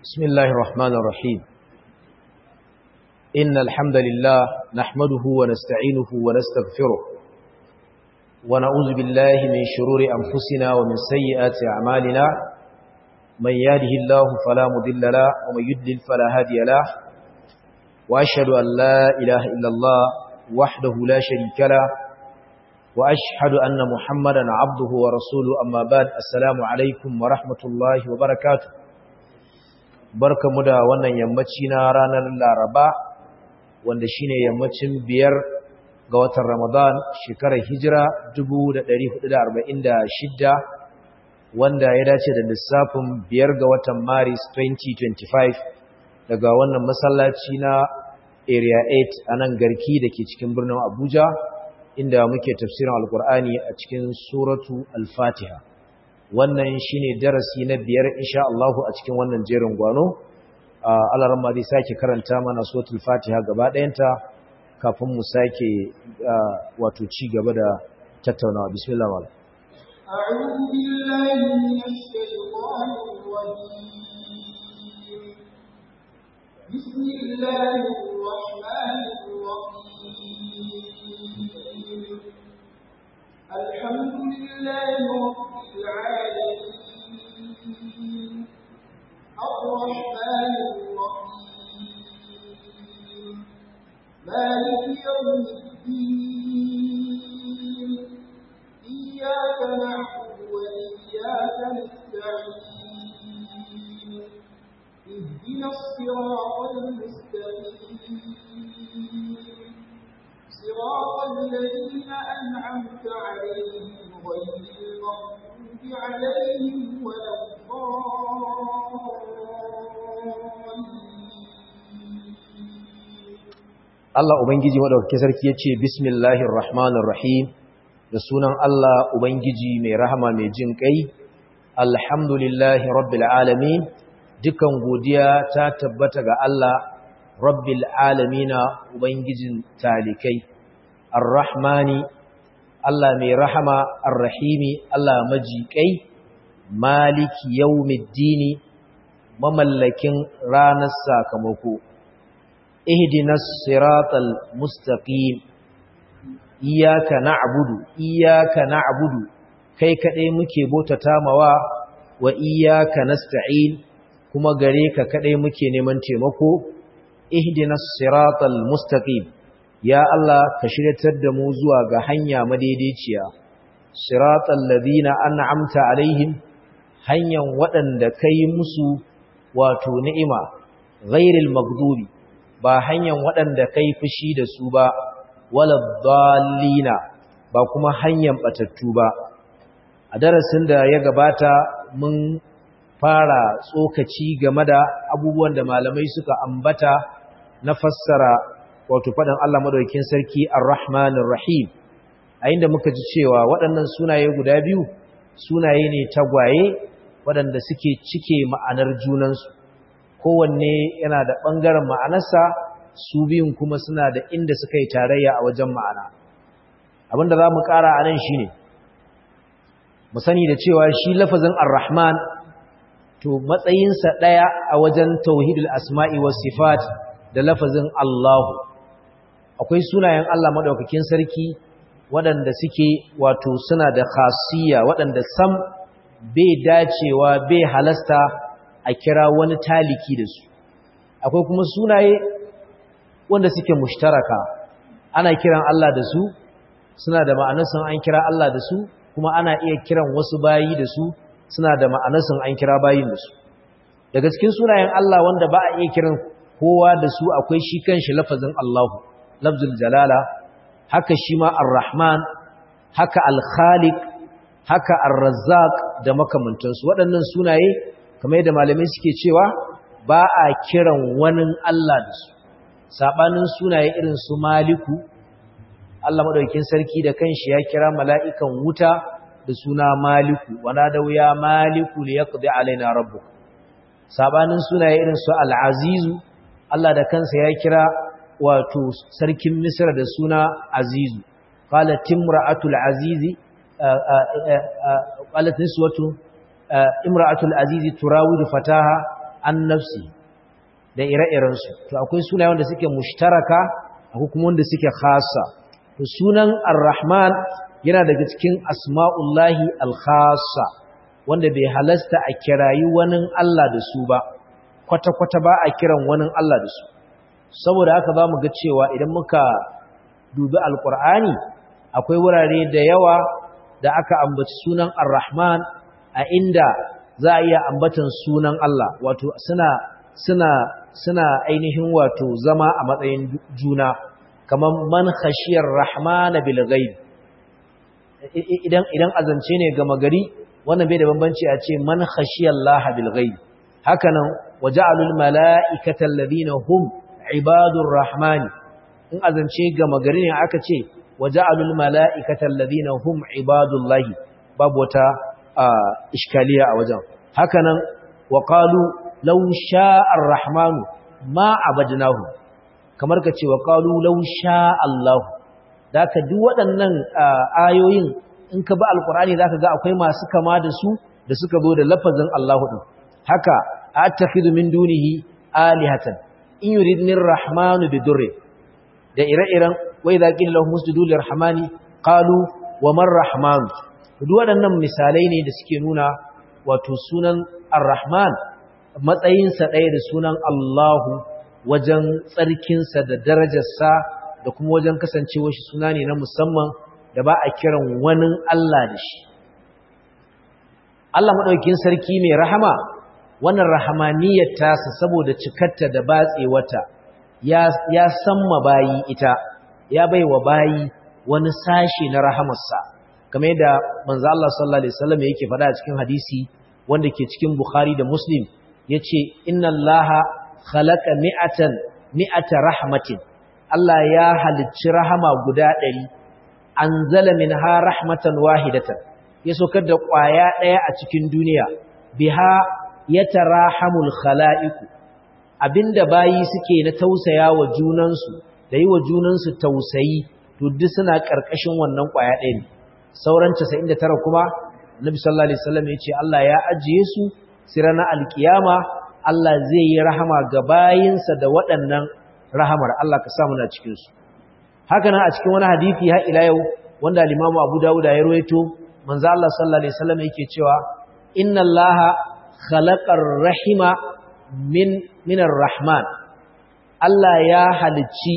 بسم الله الرحمن الرحيم إن الحمد لله نحمده ونستعينه ونستغفره ونعوذ بالله من شرور أنفسنا ومن سيئات أعمالنا من يهده الله فلا مضل له ومن يضلل فلا هادي له وأشهد أن لا إله إلا الله وحده لا شريك له وأشهد أن محمدا عبده ورسوله أما بعد السلام عليكم ورحمة الله وبركاته barkamu da wannan yammaci na ranar Laraba wanda shine yammacin 5 ga watan Ramadan shekarar Hijira 1446 wanda ya dace da lissafin 5 ga watan Maris 2025 daga wannan masallaci na Area 8 a nan Garki dake cikin birnin Abuja inda muke tafsirin Alkur'ani a cikin suratu Al-Fatiha. Wannan shine darasi na 5 insha Allah a cikin wannan jerin gwano. Allah ramma zai sake karanta mana suratul Fatiha gaba ɗayanta kafin mu sake wato ci gaba da tattaunawa. Bismillah wal. A'udhu billahi minash shaitanir rajim. Bismillahir rahmanir rahim. Alhamdulillahi العالمين الرحمن الرحيم مالك يوم الدين إياك نعبد وإياك نستعين اهدنا الصراط المستقيم صراط الذين أنعمت عليهم غير المغضوب عليهم ولا Allah Ubangiji madaukakin sarki yace bismillahir rahmanir rahim da sunan Allah Ubangiji mai rahama mai jin kai alhamdulillahi rabbil alamin dukan godiya ta tabbata ga Allah rabbil alamina ubangijin talikai arrahmani Allah mai rahama arrahimi Allah majiƙai maliki yawmiddini mamallakin ranar sakamako ihdinas siratal mustaqim iyyaka na'budu kai kadai muke bautata mawa wa iyyaka nasta'in kuma gare ka kadai muke neman taimako ihdinas siratal mustaqim ya Allah ka shiryatar da mu zuwa ga hanya madaidaiciya siratal ladina an'amta alaihim hanyar waɗanda kai musu wato ni'ima ghairil maghdubi ba hanyar waɗanda kai fushi da su ba walad dallina ba kuma hanyar batattu ba a darasin da ya gabata mun fara tsokaci game da abubuwan da malamai suka ambata na fassara wato faɗin Allah madaukakin sarki Ar-Rahmanir Rahim a inda muka ji cewa waɗannan sunaye guda biyu sunaye ne tagwaye waɗanda suke cike ma'anar junansu kowanne yana da ɓangaren ma'anarsa su biyun kuma suna da inda suka yi tarayya a wajen ma'ana abinda za mu ƙara a nan shi ne mu sani da cewa shi lafazin Ar-Rahman to matsayinsa ɗaya a wajen tauhidul asma'i was sifat da lafazin Allahu akwai sunayen Allah madaukakin sarki waɗanda suke wato suna da khasiyya waɗanda sam bai dacewa bai halasta a kira wani taliki da su akwai kuma sunaye wanda suke mushtaraka ana kiran Allah da su suna da ma'anar sun an kira Allah da su kuma ana iya kiran wasu bayi da su suna da ma'anar sun an kira bayin da su daga cikin sunayen Allah wanda ba a iya kiran kowa da su akwai shi kanshi lafazin Allahu lafzul jalala haka shi ma ar-rahman haka al-khaliq haka ar-razzaq da makamantansu waɗannan sunaye kamar yadda malamai suke cewa ba a kiran wani Allah da su sabanin sunaye irin su maliku Allah madaukakin sarki da kanshi ya kira mala'ikan wuta da suna maliku wana da ya maliku li yaqdi alaina rabbuk sabanin sunaye irin su al-azizu Allah da kansa ya kira wato sarkin Misra da suna Azizu qalat imra'atul azizi qalat niswatu imra'atul azizi turawidu fataha an nafsi da ire-irensu to akwai sunaye wanda suke mushtaraka akwai kuma wanda suke khassa to sunan ar-rahman yana daga cikin asma'ullahi al-khassa wanda bai halasta a kirayi wani Allah da su ba kwata-kwata ba a kiran wani Allah da su saboda haka ba mu ga cewa idan muka dubi alkur'ani akwai wurare da yawa da aka ambaci sunan ar-rahman a inda za a iya ambatan sunan Allah wato suna ainihin wato zama a matsayin juna kamar man khashiyar rahmana bil ghaib idan azance ne ga magari wannan bai da bambanci a ce man khashiyallaha bil ghaib hakanan waja'alul mala'ikata alladhina hum ibadur rahmani in azance ga magari ne aka ce waja'alul mala'ikata alladhina hum ibadullahi babu wata iskaliya a wajen hakanan wa qalu law sha'a ar-rahmanu ma abadnahu kamar ka ce wa qalu law sha'a Allah daka duk waɗannan ayoyin in ka ba alqur'ani zaka ga akwai masu kama da su da suka zo da lafazin Allah din haka attakhidhu min dunihi alihatan in yuridnir rahmanu bidurri da ire-iren wai za qila lahum usjudu lirrahmani qalu wa man rahman duk waɗannan misalai ne da suke nuna wato sunan ar-rahman matsayinsa ɗaya da sunan Allahu wajen tsarkinsa da darajarsa da kuma wajen kasancewa shi suna ne na musamman da ba a kiran wani Allah da shi Allah maɗaukin sarki mai rahama wannan rahamaniyar tasa saboda cikarta da batsewata ya samma bayi ita ya bai wa bayi wani sashi na rahamarsa kamar yadda manzo Allah sallallahu alaihi wasallam yake faɗa a cikin hadisi wanda ke cikin Bukhari da Muslim yace inna Allaha khalaqa mi'ata rahmatin Allah ya halicci rahama guda 100 anzala minha rahmatan wahidatan ya saukar da ƙwaya ɗaya a cikin duniya biha yatarahamul khalaiq abinda bayi suke na tausaya wa junansu da yi wa junansu tausayi to duk suna ƙarƙashin wannan ƙwaya ɗaya ne sauran 99 kuma Nabi sallallahu alaihi wasallam ya ce Allah ya ajiye su sai ranar alkiyama Allah zai yi rahama ga bayinsa da waɗannan rahamar Allah ka sa muna cikin su haka nan a cikin wani hadisi har ila yau wanda al-Imam Abu Dawud ya rawaito manzo Allah sallallahu alaihi wasallam yake cewa inna Allaha khalaqar rahima minar rahman Allah ya halicci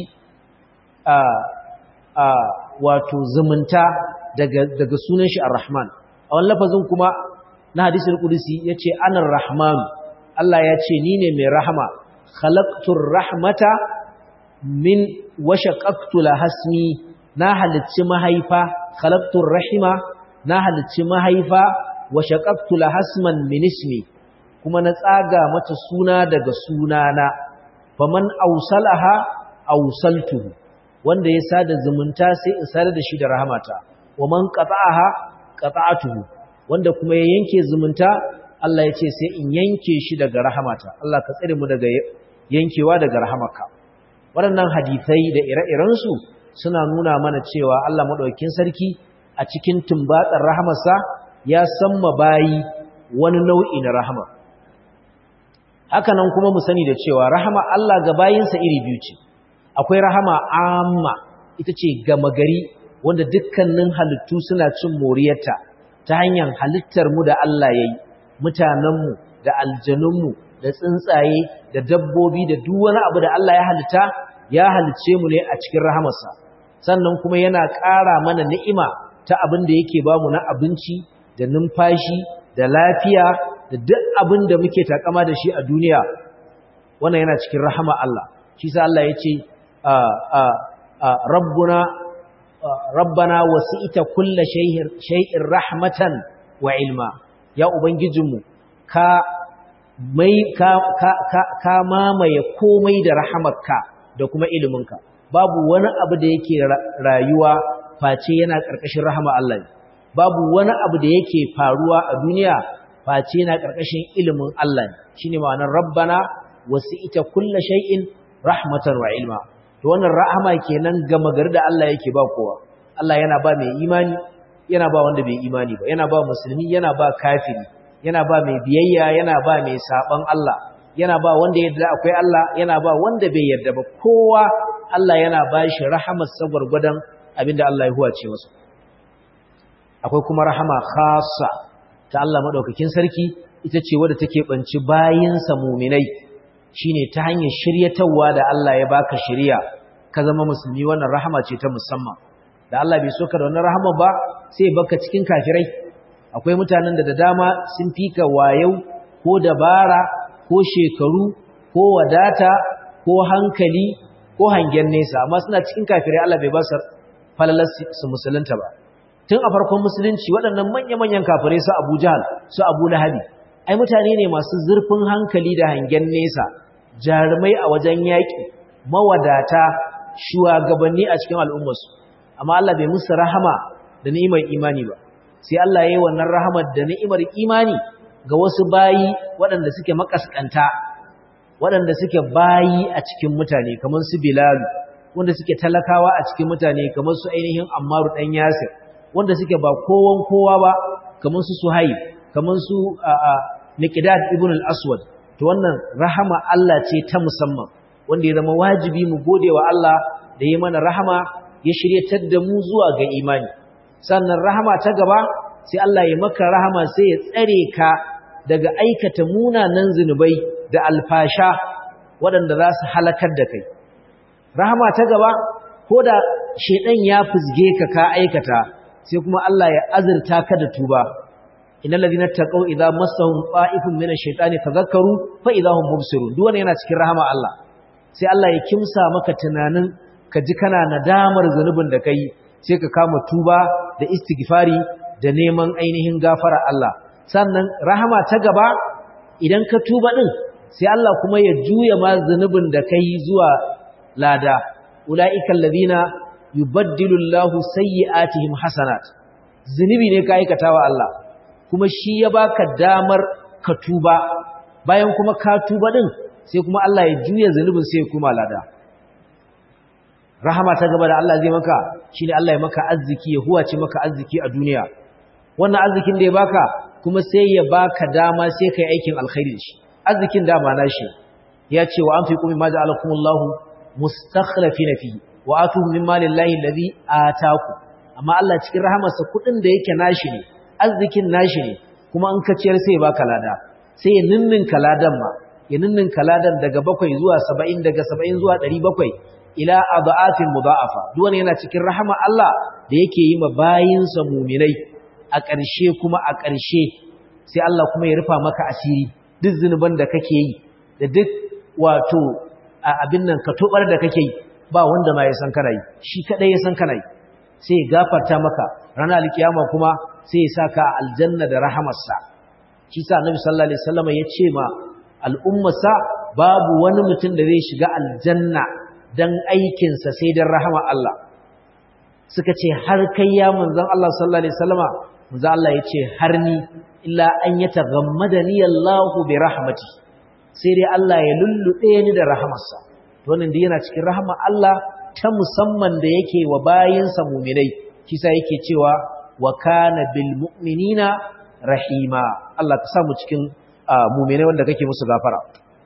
wato zumunta daga sunan shi ar-rahman a wani lafazin kuma na hadisul qudsi yace anar rahman Allah ya ce ni ne mai rahama khalaqtur rahmata min washaqaqtu lahasmi na halicci mahaifa khalaqtur rahima na halicci mahaifa washaqaqtu lahasman min ismi kuma na tsaga mata suna daga sunana faman awsalaha awsaltuhu wanda ya sada zumunta sai in sadar da shi da rahmata waman qata'aha qata'atuhu wanda kuma ya yanke zumunta Allah ya ce sai in yanke shi daga rahamata Allah ka tsare mu daga yankewa daga rahamarka waɗannan hadisai da ire-irensu suna nuna mana cewa Allah madaukakin sarki a cikin tumbatsar rahamarsa ya samma bayi wani nau'i na rahama haka nan kuma mu sani da cewa rahama Allah ga bayinsa iri biyu ce akwai rahama amma ita ce gama gari wanda dukkanin halittu suna cin moriyarta ta hanyar halittar mu da Allah ya yi mutanenmu da aljanunmu da tsuntsaye da dabbobi da duk wani abu da Allah ya halitta ya halicce mu ne a cikin rahamarsa sannan kuma yana ƙara mana ni'ima ta abin da yake ba mu na abinci da numfashi da lafiya da duk abin da muke takama da shi a duniya wannan yana cikin rahama Allah shi sa Allah ya ce rabbana wasi'ita kulla shay'in rahmatan wa ilma ya ubangijinmu ka mamaye komai da rahamarka da kuma iliminka babu wani abu da yake rayuwa face yana ƙarƙashin rahama Allah ne babu wani abu da yake faruwa a duniya face yana ƙarƙashin ilimin Allah ne shine ma'anar rabbana wasi'ita kulla shay'in rahmatan wa ilma to wannan rahama kenan gama gari da Allah yake ba kowa Allah yana ba mai imani yana ba wanda bai imani ba yana ba musulmi yana ba kafiri yana ba mai biyayya yana ba mai saban Allah yana ba wanda ya yarda akwai Allah yana ba wanda bai yarda ba kowa Allah yana ba shi rahamar sa gurgudan abinda Allah ya huwace masa akwai kuma rahama khassa ta Allah madaukakin sarki ita ce wadda take banci bayinsa mu'minai shine ta hanyar shiryatawa da Allah ya baka shiriya ka zama musulmi wannan rahama ce ta musamman da Allah bai so ka da wannan rahama ba sai baka cikin kafirai akwai mutanen da dama sun fika wayau ko dabara ko shekaru ko wadata ko hankali ko hangen nesa amma suna cikin kafirai Allah bai ba su falalar su musulunta ba tun a farkon musulunci waɗannan manya-manyan kafirai su Abu Jahal su Abu Lahabi ai mutane ne masu zurfin hankali da hangen nesa jarumai a wajen yaƙi mawadata shugabanni a cikin al'ummarsu amma Allah bai musu rahama da ni'imar imani ba sai Allah ya yi wannan rahamar da ni'imar imani ga wasu bayi waɗanda suke makaskanta waɗanda suke bayi a cikin mutane kamar su Bilal wanda suke talakawa a cikin mutane kamar su ainihin Ammaru dan Yasir wanda suke ba kowa ba kamar su Suhaib kamar su Miqdad ibn al-Aswad to wannan rahama Allah ce ta musamman wanda ya zama wajibi mu gode wa Allah da ya mana rahama ya shiryatar da mu zuwa ga imani sannan rahama ta gaba sai Allah ya maka rahama sai ya tsare ka daga aikata munanan zinubai da alfasha waɗanda za su halakar da kai rahama ta gaba ko da shedan ya fusge ka aikata sai kuma Allah ya azurta ka da tuba innal ladina taqaw idza massahum ta'ifun minash shaitani tadhakkaru fa idahum mubsirun duk wannan yana cikin rahama Allah sai Allah ya kimsa maka tunanin ka ji kana nadamar zanubin da kai sai ka kama tuba da istighfari da neman ainihin gafara Allah sannan rahama ta gaba idan ka tuba din sai Allah kuma ya juya ma zanubin da kai zuwa lada ulaiikal ladina yubaddilu Allahu sayyi'atihim hasanat zunubi ne ka aikata wa Allah kuma shi ya baka damar ka tuba bayan kuma ka tuba din sai kuma Allah ya juya zunubin sai ya kuma lada rahama ta gaba da Allah zai maka shine Allah ya maka arziki ya huwace maka arziki a duniya wannan arzikin da ya baka kuma sai ya baka dama sai kai aikin alkhairi da shi arzikin dama nashi ya ce wa anfiqu mimma ja'alakumullahu mustakhlifina fihi wa atuhum mimma lillahi alladhi ataaku amma Allah cikin rahamarsa kudin da yake nashi ne arzikin nashi ne kuma in ka ciyar sai ya baka lada sai ya ninninka ladan ma ya ninninka ladan daga 7 zuwa 70 daga 70 zuwa 700 ila adha'afin mudha'afa duk wannan yana cikin rahama Allah da yake yi ma bayinsa mu'minai a ƙarshe kuma a ƙarshe sai Allah kuma ya rufa maka asiri duk zinuban da kake yi da duk wato abin nan ka tobar da kake yi ba wanda ma ya san kana yi shi kadai ya san kana yi sai ya gafarta maka ranar alkiyama kuma sai ya saka aljanna da rahamarsa shi sa annabi sallallahu alaihi wasallam ya ce ma al'ummarsa babu wani mutum da zai shiga aljanna dan aikinsa sai dan rahama Allah suka ce har kai ya manzon Allah sallallahu alaihi wasallama manzon Allah ya ce har ni illa an yataghammadani Allahu bi rahmati sai dai Allah ya lullube ni da rahamarsa to wannan dai yana cikin rahama Allah ta musamman da yake wa bayinsa mu'minai kisa yake cewa wa kana bil mu'minina rahima Allah ka samu cikin mu'minai wanda kake musu gafara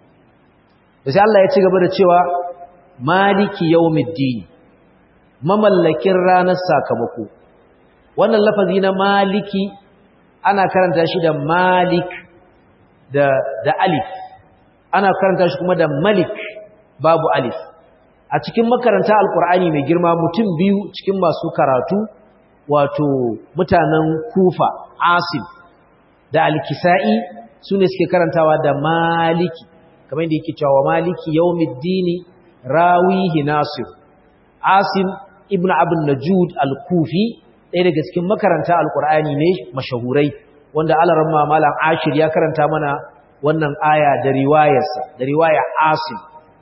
sai Allah ya ci gaba da cewa maliki yawmiddin mamallakin ranar sakamako wannan lafazi na maliki ana karanta shi da malik da alif ana karanta shi kuma da malik babu alif a cikin makaranta alkur'ani mai girma mutum biyu cikin masu karatu wato mutanen kufa asim da alkisa'i sune suke karantawa da maliki kamar yadda yake cewa maliki yawmiddini rawihi nasir asim ibnu abun najud al-kufi ɗaya daga cikin makaranta alkur'ani ne mashahurai wanda alaramma malam ashir ya karanta mana wannan aya da riwayarsa da riwaya asim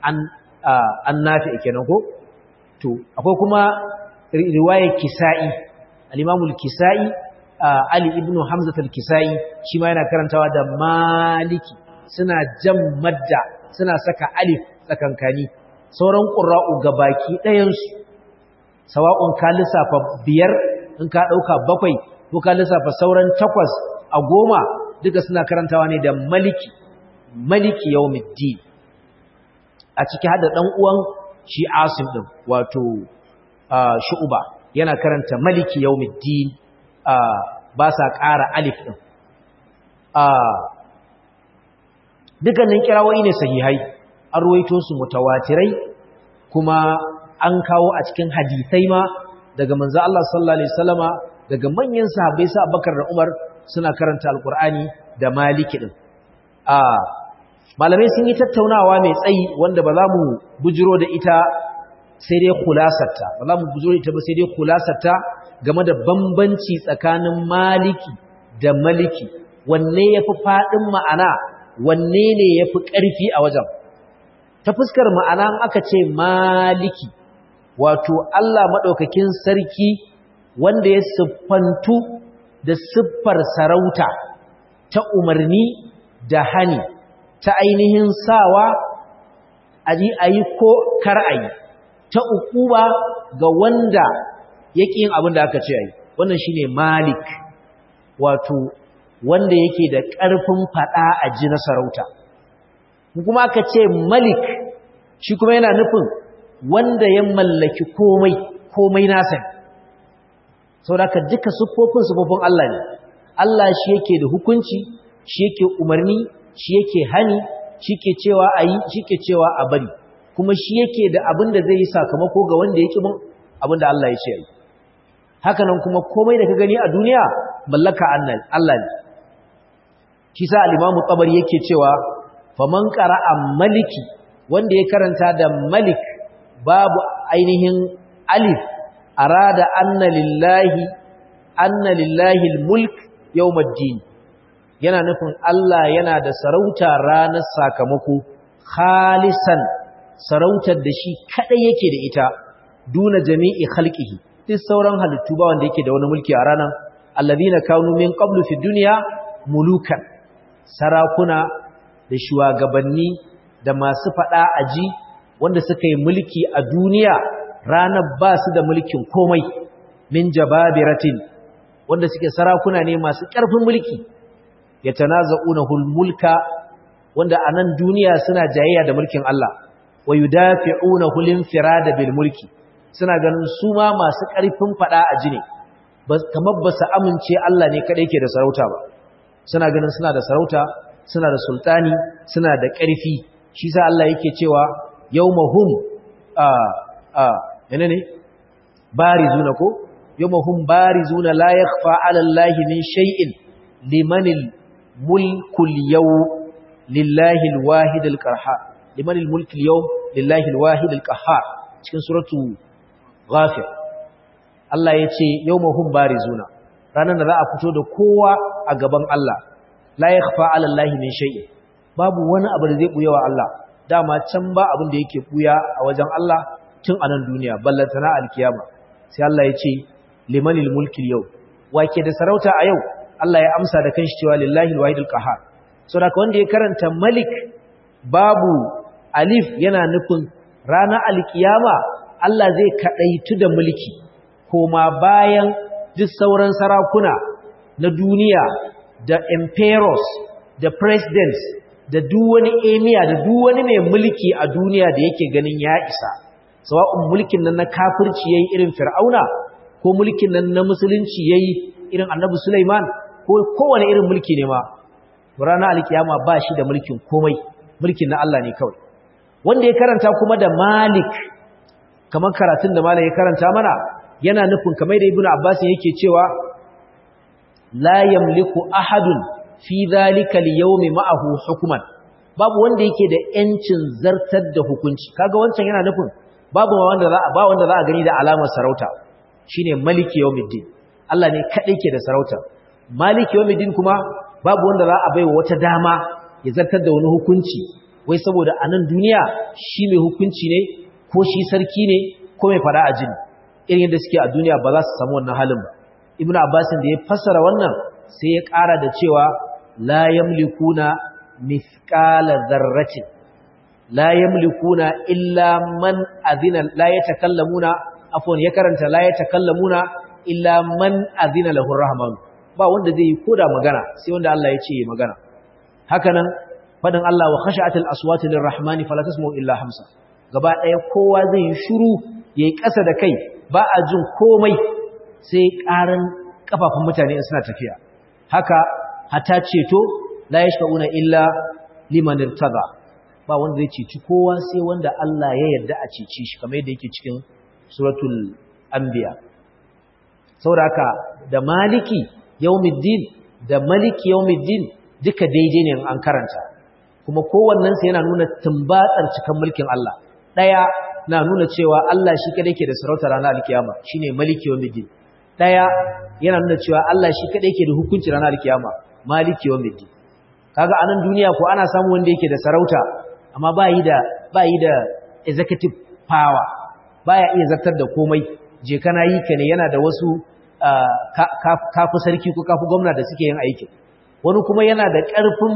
an nafi kenan ko to akwai kuma riwayar kisa'i al-imam al-kisa'i ali ibn hamza al-kisa'i shi ma yana karantawa da maliki suna jan madda suna saka alif tsakankani sauran qurra'u gabaki ɗayan su sawa'un ka lissafa 5 in ka dauka 7 ko ka lissafa sauran 8 a 10 duka suna karantawa ne da maliki maliki yawmiddin a ciki hada dan uwan shi Asim din wato Shu'ba yana karanta maliki yawmiddin ba sa ƙara alif din dukkanin kirawoyi ne sahihai an ruwaito su mutawatirai kuma an kawo a cikin hadisai ma daga manzo Allah sallallahu alaihi wasallama daga manyan sahabbai sa Abubakar da Umar suna karanta alqur'ani da maliki din malamai sun yi tattaunawa mai tsayi wanda ba za mu bujiro da ita sai dai khulasarta ba za mu bujiro ita ba sai dai khulasarta game da bambanci tsakanin maliki da maliki wanne yafi fadin ma'ana wanne ne yafi ƙarfi a wajen ta fuskar ma'ana aka ce maliki wato Allah madaukakin sarki wanda ya siffantu da siffar sarauta ta umarni da hani ta ainihin sawa ayi ko kar ayi ta ukuba ga wanda yake yin abin da aka ce ayi wannan shine malik wato wanda yake da ƙarfin fada a ji na sarauta kuma aka ce malik shi kuma yana nufin wanda ya mallaki komai nasa saboda duka siffofin Allah ne Allah shi yake da hukunci shi yake umarni shi yake hani shi ke cewa ayi shi ke cewa a bari kuma shi yake da abin da zai yi sakamako ga wanda yake bin abin da Allah ya ce ayi haka nan kuma komai da ka gani a duniya mallaka Allah ne shi sa al-Imam Tabari yake cewa faman qara'a maliki wanda ya karanta da malik babu ainihin alif arada anna lillahi al-mulk yawmiddin yana nufin Allah yana da sarauta ranar sakamako khalisan sarautar da shi kadai yake da ita duna jami'i khalqihi duk sauran halittu ba wanda yake da wani mulki a ranar alladhina kanu min qablu fi dunya mulukan sarakuna da shugabanni da masu fada aji wanda suka yi mulki a duniya ranar ba su da mulkin komai min jababiratin wanda suke sarakuna ne masu ƙarfin mulki yatanaza'unahul mulka wanda a nan duniya suna jayayya da mulkin Allah wa yudafi'unahu linfirada bil mulki suna ganin su ma masu ƙarfin fada aji ne kamar ba su amince Allah ne kadai ke da sarauta ba suna ganin suna da sarauta suna da sultani suna da ƙarfi shi sa Allah yake cewa yawmahum menene barizuna ko yawmahum barizuna la yakhfa 'ala Allahi min shay'in limanil mulkul yawm lillahi alwahid alqahhar limanil mulkul yawm lillahi alwahid alqahhar cikin suratu ghafir Allah yace yawmahum barizuna ranar da za a fito da kowa a gaban Allah la yakhfa 'ala Allahi min shay'in babu wani abu da zai buya wa Allah dama can ba abin da yake buya a wajen Allah tun a nan duniya ballantana alkiyama sai Allah ya ce limanil mulkil yau wake da sarauta a yau Allah ya amsa da kanshi cewa lillahi alwahidul qahhar saboda wanda ya karanta malik babu alif yana nufin ranar alkiyama Allah zai kadaitu da mulki koma bayan duk sauran sarakuna na duniya da emperors da presidents da duk wani emir da duk wani mai mulki a duniya da yake ganin ya isa sawa'un mulkin nan na kafirci yayi irin fir'auna ko mulkin nan na musulunci yayi irin annabi Sulaiman ko kowane irin mulki ne ma ranar alkiyama ba shi da mulkin komai mulkin na Allah ne kawai wanda ya karanta kuma da malik kamar karatun da malam ya karanta mana yana nufin kamar da ibnu abbas yake cewa la yamliku ahadun fi dhalika al-yawmi ma'ahu hukman babu wanda yake da yancin zartar da hukunci kaga wancan yana nufin babu wanda za a gani da alamar sarauta shine maliki yawmiddin Allah ne kadai ke da sarauta maliki yawmiddin kuma babu wanda za a baiwa wata dama ya zartar da wani hukunci wai saboda a nan duniya shi mai hukunci ne ko shi sarki ne ko mai fada a jini irin yadda suke a duniya ba za su samu wannan halin ba ibnu abbas da ya fassara wannan sai ya ƙara da cewa la yamlikuna mithqala dharratin la yamlikuna illa man adhina la yatakallamuna afwan ya karanta la yatakallamuna illa man adhina lahu rahman ba wanda zai yi koda magana sai wanda Allah ya ce magana haka nan fadin Allah wa khashatil aswatu lirrahmani fala tasma'u illa hamsa gaba daya kowa zai yi shiru yayi kasa da kai ba a jin komai sai karan kafafun mutane suna tafiya haka hata ceto la yashfa'una illa liman irtada ba wanda zai ceci kowa sai wanda Allah ya yarda a cece shi kamar yadda yake cikin suratul anbiya saboda haka da maliki yawmiddin da maliki yawmiddin duka daidai ne an karanta kuma kowannen sa yana nuna tumbatsar cikan mulkin Allah daya na nuna cewa Allah shi kadai ke da sarauta ranar alkiyama shine maliki yawmiddin daya yana nuna cewa Allah shi kadai ke da hukunci ranar alkiyama maliki yawmiddin kaga anan duniya ko ana samu wanda yake da sarauta amma ba yi da executive power baya iya zartar da komai je kana yi ka ne yana da wasu kafu sarki ko kafu gwamna da suke yin aiki wani kuma yana da ƙarfin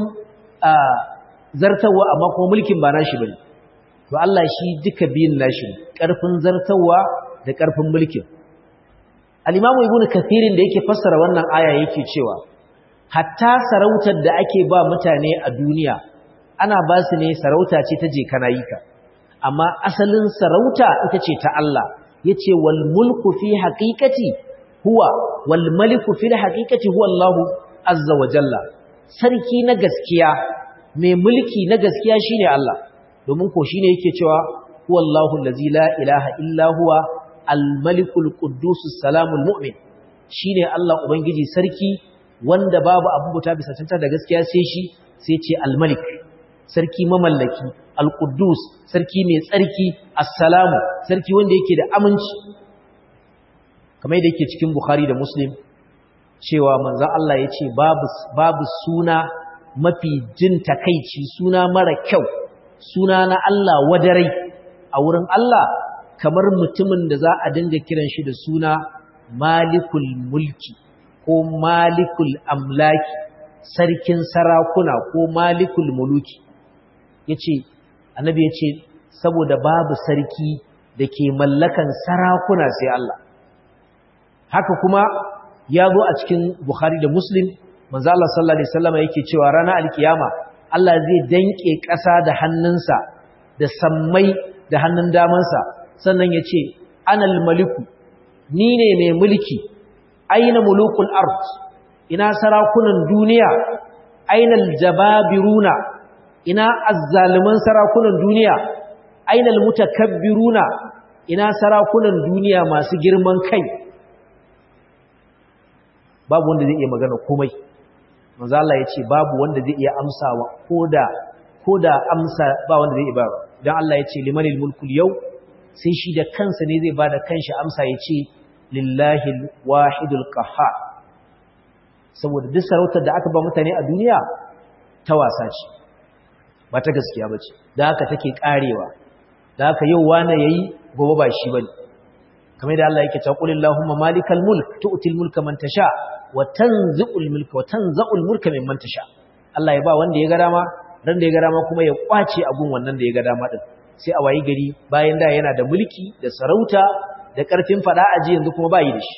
zartawa amma kuma mulkin ba nashi bane to Allah shi duka biyun nashi ƙarfin zartawa da ƙarfin mulkin al-Imam Ibn Kathir da yake fassara wannan aya yake cewa hatta sarautar da ake ba mutane a duniya ana ba su ne sarauta ce ta je kana yi ka amma asalin sarauta ita ce ta Allah yace wal mulku fi haqiqati huwa wal maliku fi haqiqati huwa Allah azza wa jalla sarki na gaskiya mai mulki na gaskiya shine Allah domin ko shine yake cewa huwa Allahu allazi la ilaha illa huwa al malikul quddus salamul mu'min shine Allah ubangiji sarki wanda babu abubuwa bisa cancanta da gaskiya sai shi sai ce al malik sarki mamallaki al-Quddus sarki mai tsarki assalamu sarki wanda yake da aminci kamar yadda yake cikin Bukhari da Muslim cewa manzon Allah yace babu suna mafi jin takeici suna mara kyau suna na Allah wadarai a wurin Allah kamar mutumin da za a dinga kiran shi da suna malikul mulki ko malikul amlaki sarkin sarakuna ko malikul muluki annabi yace saboda babu sarki da ke mallakan sarakuna sai Allah haka kuma ya zo a cikin Bukhari da Muslim manzo Allah sallallahu alaihi wasallam yake cewa ranar alkiyama Allah zai danke ƙasa da hannunsa da sammai da hannun damansa sannan yace anal maliku ni ne mai mulki aina mulukul ard ina sarakunan duniya aina aljababiruna ina azzaliman sarakunan duniya ainal mutakabbiruna ina sarakunan duniya masu girman kai babu wanda zai iya magana komai manzo Allah yace babu wanda zai iya amsawa koda amsa ba wanda zai iya ba dan Allah yace limanil mulkul yau sai shi da kansa ne zai bada kanshi amsa yace lillahi alwahidul qahhar saboda duk sarautar da aka ba mutane a duniya ta wasa ce ba ta gaskiya bace da haka take karewa da haka yau wani yayi gobe ba shi bane kamar da Allah yake cewa qulillahumma malikal mulk tu'til mulka man tasha wa tanzi'ul mulka wa tanza'ul mulka mimman tasha Allah ya ba wanda ya ga dama ran da ya ga dama kuma ya kwace abun wannan da ya ga dama din sai a wayi gari bayan da yana da mulki da sarauta da karfin fada aji yanzu kuma bai da shi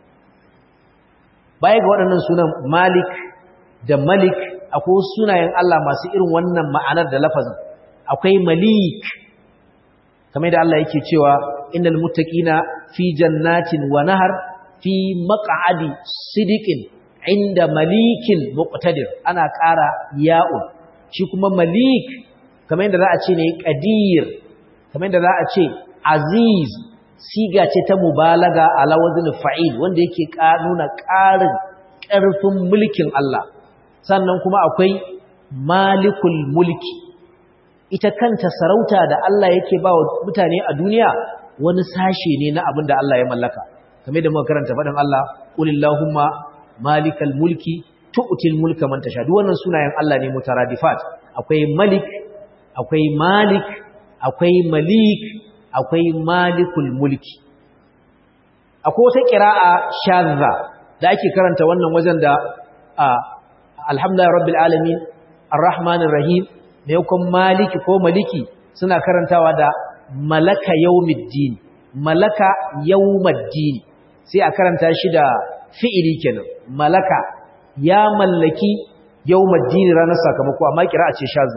baya ga waɗannan sunan Malik da Malik akwai sunayen Allah masu irin wannan ma'anar da lafazin akwai Malik kamar da Allah yake cewa innal muttaqina fi jannatin wa nahar fi maq'adi sidiqin inda malikin muqtadir ana ƙara ya'un shi kuma Malik kamar da za a ce ne qadir kamar da za a ce aziz siga ce ta mubalaga ala wazn fa'il wanda yake nuna ƙarin ƙarfin mulkin Allah sannan kuma akwai malikul mulki ita kanta sarauta da Allah yake ba wa mutane a duniya wani sashe ne na abin da Allah ya mallaka kamar da muka karanta faɗin Allah qulillahumma malikal mulki tu'til mulka man tasha duk wannan sunayen Allah ne mutaradifat akwai malik akwai malik akwai malik akwai malikul mulki akwai wata qira'a shadza da ake karanta wannan wajen da alhamdulillahi rabbil alamin arrahmanir rahim ne kuma maliki ko maliki suna karantawa da malaka yawmiddin malaka yawmiddin sai a karanta shi da fi'ili kenan malaka ya mallaki yawmuddin ranar sakamako amma kira'a ce shazza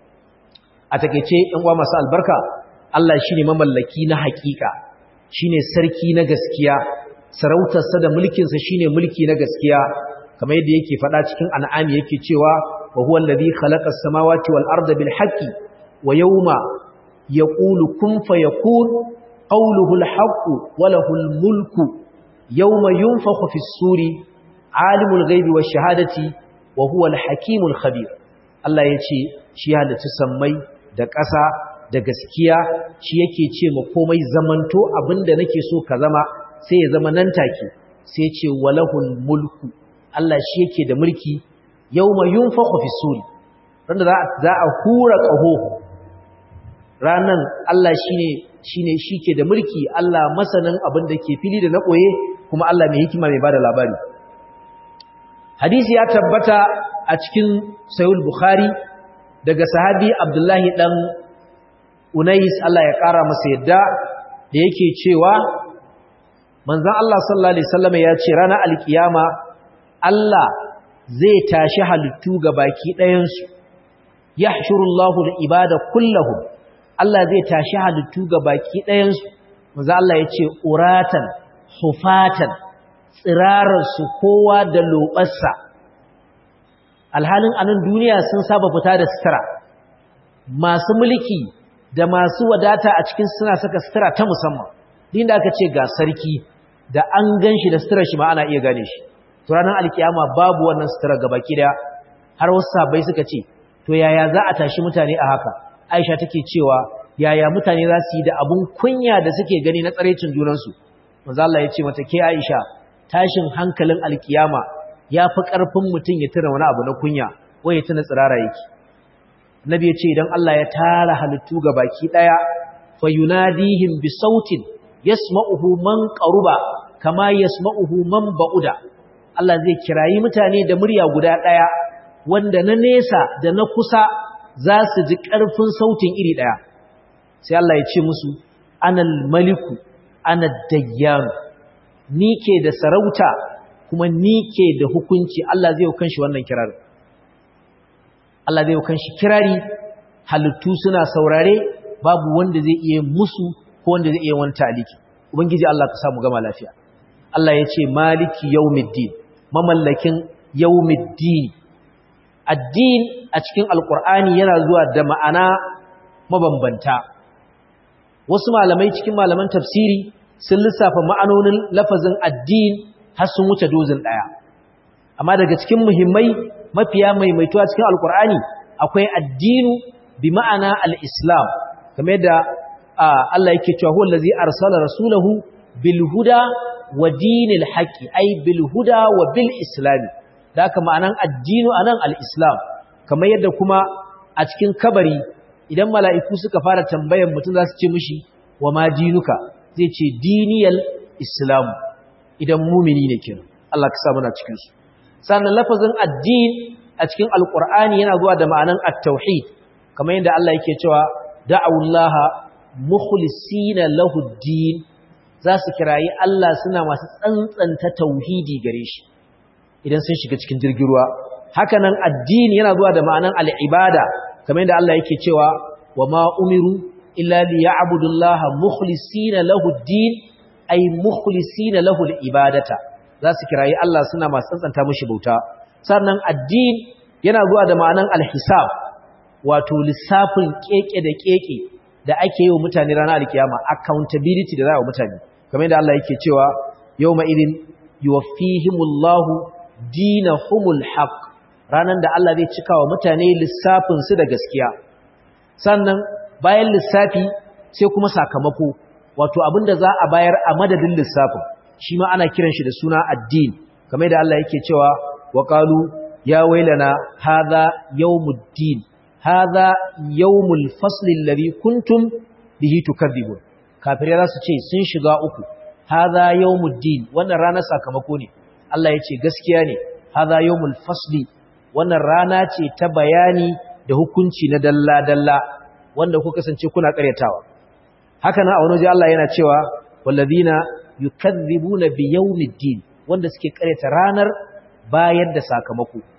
a takeice ɗan uwa masu albarka Allah shine mamallaki na hakika shine sarki na gaskiya sarautarsa da mulkinsa shine mulki na gaskiya kamar yadda yake faɗa cikin an'ami yake cewa wa huwa alladhi khalaqa as-samawati wal arda bil haqqi wa yawma yaqulu kun fayakun qawluhu al haqqu wa lahu al mulku yawma yunfakhu fis suri alimul ghaibi wash shahadati wa huwa al hakimul khabir Allah yace shi halitta sammai da ƙasa da gaskiya shi yake ce ma komai zamanto abinda nake so ka zama sai ya zama nan take sai ce walahul mulku Allah shi yake da mulki yawma yunfakhu fi suri randa za a hura kaho ranan Allah shine shike da mulki Allah masanin abin da ke fili da na koye kuma Allah mai hikima mai bada labari hadisi ya tabbata a cikin sahih bukhari daga sahabi Abdullahi dan Unais Allah ya kara masa yadda da yake cewa manzon Allah sallallahu alaihi wasallam ya ce ranar alkiyama Allah zai tashi halittu gabaki ɗayan su yahshurullahu al-ibada kullahum Allah zai tashi halittu gabaki ɗayan su manzon Allah ya ce uratan hufatan tsirarar su kowa da lobarsa alhalin anan duniya sun saba fita da sutura masu mulki da masu wadata a cikin suna saka sutura ta musamman din da aka ce ga sarki da an ganshi da sutura shi ma ana iya gane shi to ranar alkiyama babu wannan sutura gabaki daya har wasu sahabbai suka ce to yaya za a tashi mutane a haka Aisha take cewa yaya mutane za su yi da abun kunya da suke gani na tsarecin junansu manzo Allah ya ce mata ke Aisha tashin hankalin alkiyama yafi karfin mutun ya tuna wani abu na kunya ko ya tuna tsirara yake Nabi ya ce idan Allah ya tara halittu gabaki daya fayunadihim bi sautin yasma'uhu man qaruba kama yasma'uhu man ba'uda Allah zai kirayi mutane da murya guda daya wanda na nesa da na kusa za su ji karfin sautin iri daya sai Allah ya ce musu anal maliku anad dayyan ni ke da sarauta kuma ni ke da hukunci Allah zai hukunci shi wannan kirari Allah zai hukunci shi kirari halittu suna saurare babu wanda zai iya musu ko wanda zai iya wani taliki ubangiji Allah ka samu gama lafiya Allah ya ce maliki yawmiddin mamallakin yawmiddin addin a cikin alqur'ani yana zuwa da ma'ana mabambanta wasu malamai cikin malaman tafsiri sun lissafa ma'anonin lafazin addin har sun wuce dozin daya amma daga cikin muhimmai mafiya maimaituwa cikin alqur'ani akwai addinu bi ma'ana al-islam kamar yadda Allah yake cewa huwa allazi arsala rasulahu bil huda wa dinil haqqi ay bil huda wa bil islam da haka ma'anan addinu anan al-islam kamar yadda kuma a cikin kabari idan mala'iku suka fara tambayar mutum za su ce mishi wa ma dinuka zai ce diniyal islam idan mumini ne kenan Allah ka sa muna cikin su sannan lafazin addin a cikin alqur'ani yana zuwa da ma'anan at-tauhid kamar yadda Allah yake cewa da'awullaha mukhlisina lahu ad-din za su kirayi Allah suna masu tsantsanta tauhidi gare shi idan sun shiga cikin jirgin ruwa haka nan addini yana zuwa da ma'anan al-ibada kamar yadda Allah yake cewa wa ma umiru illa liya'budullaha mukhlisina lahu ad-din ay mukhlisina lahu al-ibadata za su kirayi Allah suna masu tsantsanta mishi bauta sannan addini yana zuwa da ma'anan al-hisab wato lissafin keke da keke da ake yi wa mutane ranar alkiyama accountability da za a wa mutane kamar yadda Allah yake cewa yawma idin yuwaffihimullahu dinahumul haqq ranan da Allah zai cika wa mutane lissafin su da gaskiya sannan bayan lissafi sai kuma sakamako wato abinda za a bayar a madadin lissafin shi ma ana kiran shi da suna addini kamar yadda Allah yake cewa wa qalu ya wailana hadha yawmuddin hadha yawmul fasli alladhi kuntum bihi tukadzibun kafirai za su ce sun shiga uku hadha yawmuddin wannan ranar sakamako ne Allah ya ce gaskiya ne hadha yawmul fasli wannan rana ce ta bayani da hukunci na dalla dalla wanda ku kasance kuna karyatawa haka nan a wani waje Allah yana cewa walladhina yukadzibuna bi yawmiddin wanda suke karyata ranar bayar da sakamako to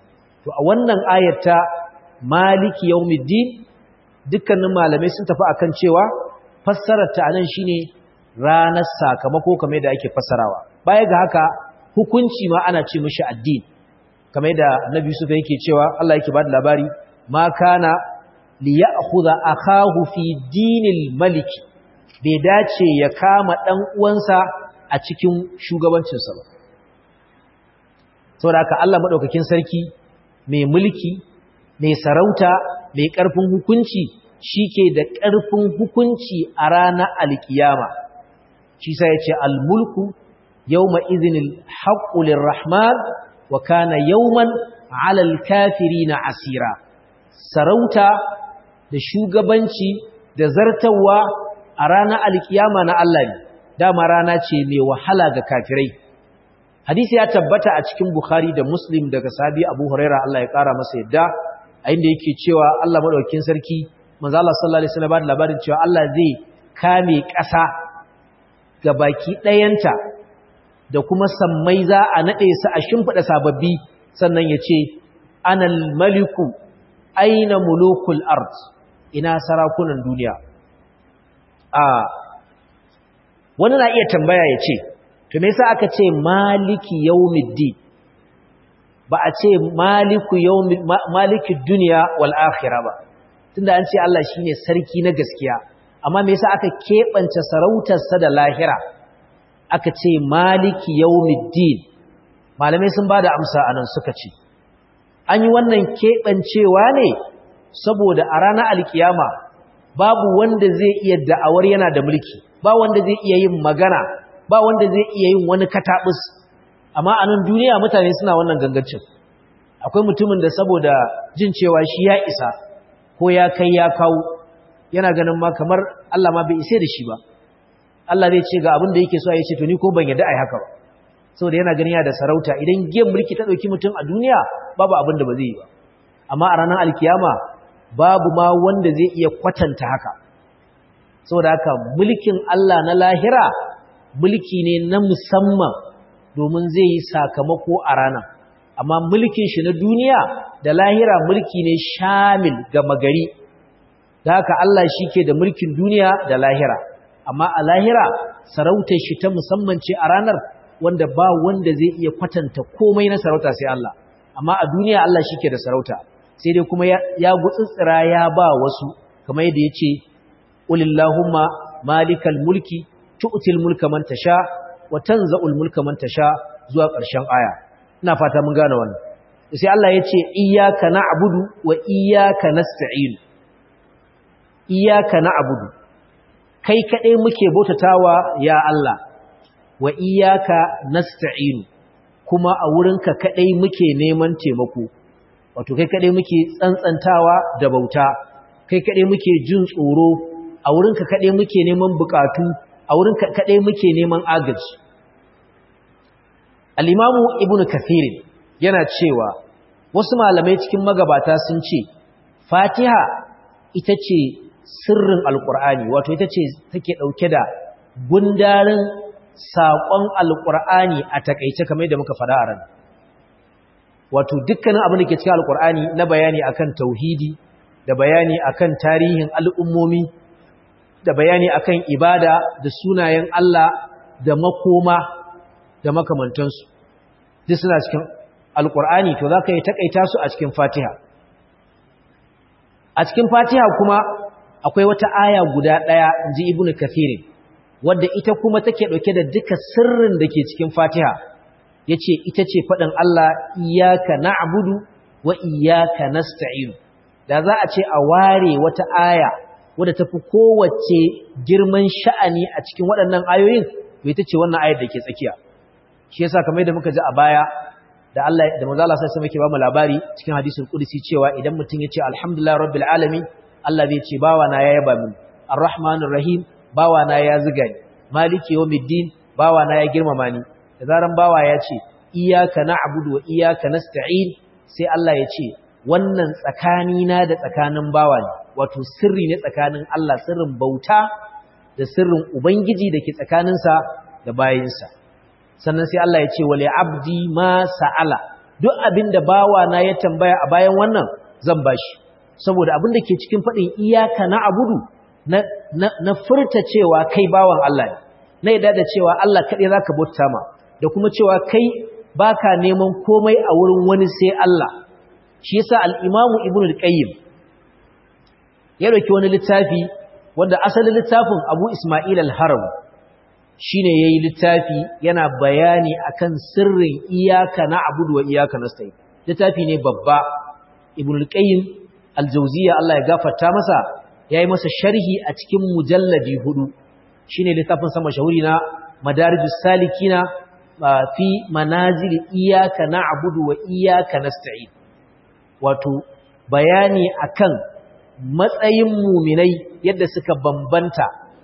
to a wannan ayata maliki yawmiddin dukkanin malamai sun tafi akan cewa fassarar ta anan shine ranar sakamako kamar da ake fassarawa baya ga haka hukunci ma ana ce mishi addini kamar da Annabi Yusuf yake cewa Allah yake bada labari ma kana li ya'khudha akahu fi dinil malik bai dace ya kama dan uwansa a cikin shugabancin sa ba saboda haka Allah madaukakin sarki mai mulki mai sarauta mai karfin hukunci shike da karfin hukunci a ranar alkiyama shi sai yace al-mulku yawma idhinil haqqu lirrahman wa kana yawman 'ala al-kafirin asira sarauta da shugabanci da zartawa a ranar alkiyama na Allah ne dama rana ce mai wahala ga kafirai hadisi ya tabbata a cikin Bukhari da Muslim daga sahabi Abu Huraira Allah ya kara masa yadda a inda yake cewa Allah madaukakin sarki manzo Allah sallallahu alaihi wasallam da labarin cewa Allah zai kame ƙasa ga baki ɗayanta da kuma sammai za a nade su a shimfida sababbi sannan ya ce anal maliku aina mulukul ard ina sarakunan duniya wani na iya tambaya ya ce to me yasa aka ce maliki yawmiddin ba a ce maliki dunya wal akhirah ba tunda an ce Allah shine sarki na gaskiya amma me yasa aka kebance sarautar sa da lahira aka ce maliki yawmiddin malamai sun bada amsa anan suka ce an yi wannan kebancewa ne saboda a ranar alkiyama babu wanda zai iya da'awar yana da mulki ba wanda zai iya yin magana ba wanda zai iya yin wani katabus amma a nan duniya mutane suna wannan gangancin akwai mutumin da saboda jin cewa shi ya isa ko ya kai ya kawo yana ganin ma kamar Allah ma bai ise da shi ba Allah zai ce ga abin da yake so ya ce to ni ko ban yadda ai haka ba saboda yana ganin ya da sarauta idan giyan mulki ta dauki mutum a duniya babu abin da ba zai yi ba amma a ranar alkiyama babu ma wanda zai iya kwatanta haka saboda haka mulkin Allah na lahira mulki ne na musamman domin zai yi sakamako a ranar amma mulkin shi na duniya da lahira mulki ne shamil ga magari da haka Allah shi ke da mulkin duniya da lahira amma a lahira sarautar shi ta musamman ce a ranar wanda ba wanda zai iya kwatanta komai na sarauta sai Allah amma a duniya Allah shi ke da sarauta sai dai kuma ya gutsutsura ya ba wasu kamar yadda ya ce ulillahumma malikal mulki tu'til mulka man tasha wa tanza'ul mulka man tasha zuwa ƙarshen aya ina fata mun gane wannan sai Allah ya ce iyyaka na'budu wa iyyaka nasta'in iyyaka na'budu kai kadai muke bautatawa ya Allah wa iyyaka nasta'in kuma a wurinka kadai muke neman taimako wato kai kadai muke tsantsantawa da bauta kai kadai muke jin tsoro a wurinka kadai muke neman bukatu a wurinka kadai muke neman agaji al-imamu ibnu kathir yana cewa wasu malamai cikin magabata sun ce fatiha ita ce sirrin alqur'ani wato ita ce take dauke da gundarin saƙon alqur'ani a takeice kamar yadda muka fada a ran wato dukkanin abin da ke cikin alqur'ani na bayani akan tauhidi da bayani akan tarihin al'ummomi da bayani akan ibada da sunayen Allah da makoma da makamantansu duk suna cikin alqur'ani to zaka yi takaita su a cikin Fatiha a cikin Fatiha kuma akwai wata aya guda daya inji Ibn Kathir wadda ita kuma take dauke da duka sirrin da ke cikin Fatiha yace ita ce fadin Allah iyyaka na'budu wa iyyaka nasta'in da za a ce a ware wata aya wadda tafi kowace girman sha'ani a cikin waɗannan ayoyin to ita ce wannan ayar da ke tsakiya shi yasa kamar yadda muka ji a baya da Allah da manzo Allah sai muke ba mu labari cikin hadisul qudsi cewa idan mutum yace alhamdulillah rabbil alamin Allah zai ce bawa na ya yaba min arrahmanir rahim bawa na ya ziga ni maliki yawmiddin bawa na ya girmama ni da zaran bawa ya ce iyyaka na'budu wa iyyaka nasta'in sai Allah ya ce wannan tsakanina da tsakanin bawa ne wato sirri ne tsakanin Allah sirrin bauta da sirrin ubangiji dake tsakaninsa da bayinsa sannan sai Allah ya ce wali abdi ma sa'ala duk abinda bawa na ya tambaya a bayan wannan zan bashi saboda abin da ke cikin fadin iyyaka na'budu na furta cewa kai bawan Allah ne na yadda da cewa Allah kadai zaka bauta ma da kuma cewa kai baka neman komai a wurin wani sai Allah shi yasa al-Imam Ibn al-Qayyim ya dauki wani littafi wanda asalin littafin Abu Isma'il al-Harawi shine yayi littafi yana bayani akan sirrin iyyaka na'budu wa iyyaka nasta'in littafi ne babba Ibn al-Qayyim al-Jawziyya Allah ya gafarta masa yayi masa sharhi a cikin mujalladi 4 shine littafin sa mashahuri na Madarijus Salikina fi manazil iyyaka na'budu wa iyyaka nasta'in wato bayani akan matsayin mu'minai yadda suka bambanta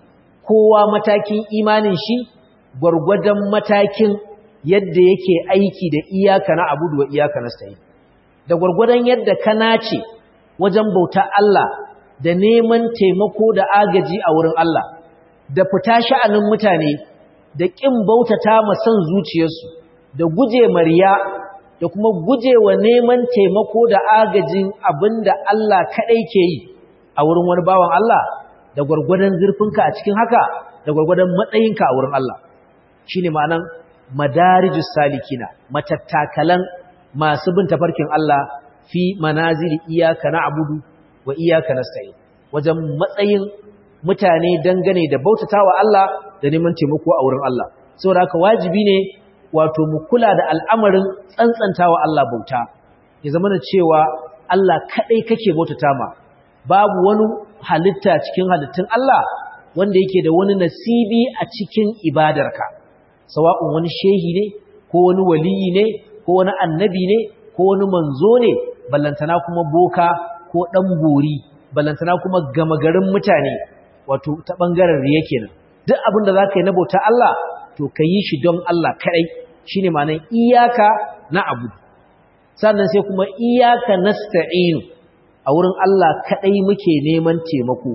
kowa matakin imanin shi gurgurdan matakin yadda yake aiki da iyyaka na'budu wa iyyaka nasta'in da gurgurdan yadda ka nace wajen bauta Allah da neman taimako da agaji a wurin Allah da fita sha'anin mutane da ƙin bautata ma son zuciyarsu da guje mariya da kuma gujewa neman taimako da agajin abinda Allah kaɗai ke yi a wurin wani bawan Allah da gwargwadon zurfinka a cikin haka da gwargwadon matsayinka a wurin Allah shine ma'anan madarijus salikina matattakalan masu bin tafarkin Allah fi manazili iyyaka na'budu wa iyyaka nasta'in wajen matsayin mutane dangane da bautatawa Allah da neman taimako a wurin Allah saboda haka wajibi ne wato mu kula da al'amarin tsantsantawa Allah bauta ya zama da cewa Allah kadai kake bautata ma babu wani halitta cikin halittun Allah wanda yake da wani nasibi a cikin ibadarka sawa'un wani shehi ne ko wani waliyi ne ko wani annabi ne ko wani manzo ne ballantana kuma boka ko dan bori ballantana kuma gama garin mutane wato ta bangaren riya kenan duk abin da zaka yi na bauta Allah to ka yi shi don Allah kadai shine ma'anar iyyaka na'budu sannan sai kuma iyyaka nasta'in a wurin Allah kadai muke neman taimako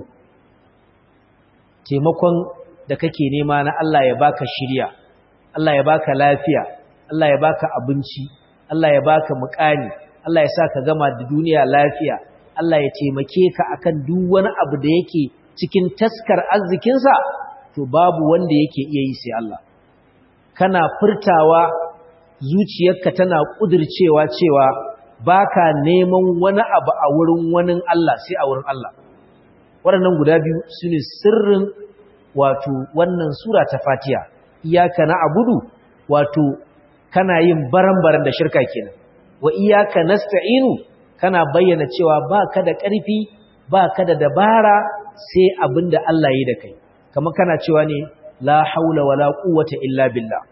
taimakon da kake nema na Allah ya baka shiriya Allah ya baka lafiya Allah ya baka abinci Allah ya baka muƙani Allah ya sa ka gama da duniya lafiya Allah ya taimake ka akan duk wani abu da yake cikin taskar arzikinsa to babu wanda yake iya yi sai Allah kana furtawa zuciyarka tana kudircewa cewa baka neman wani abu a wurin wani Allah sai a wurin Allah waɗannan guda biyu sune sirrin wato wannan sura ta Fatiha iyyaka na'budu wato kana yin baran-baran da shirka kenan wa iyyaka nasta'inu kana bayyana cewa baka da ƙarfi baka da dabara sai abinda Allah yi da kai kamar kana cewa ne la haula wala quwwata illa billah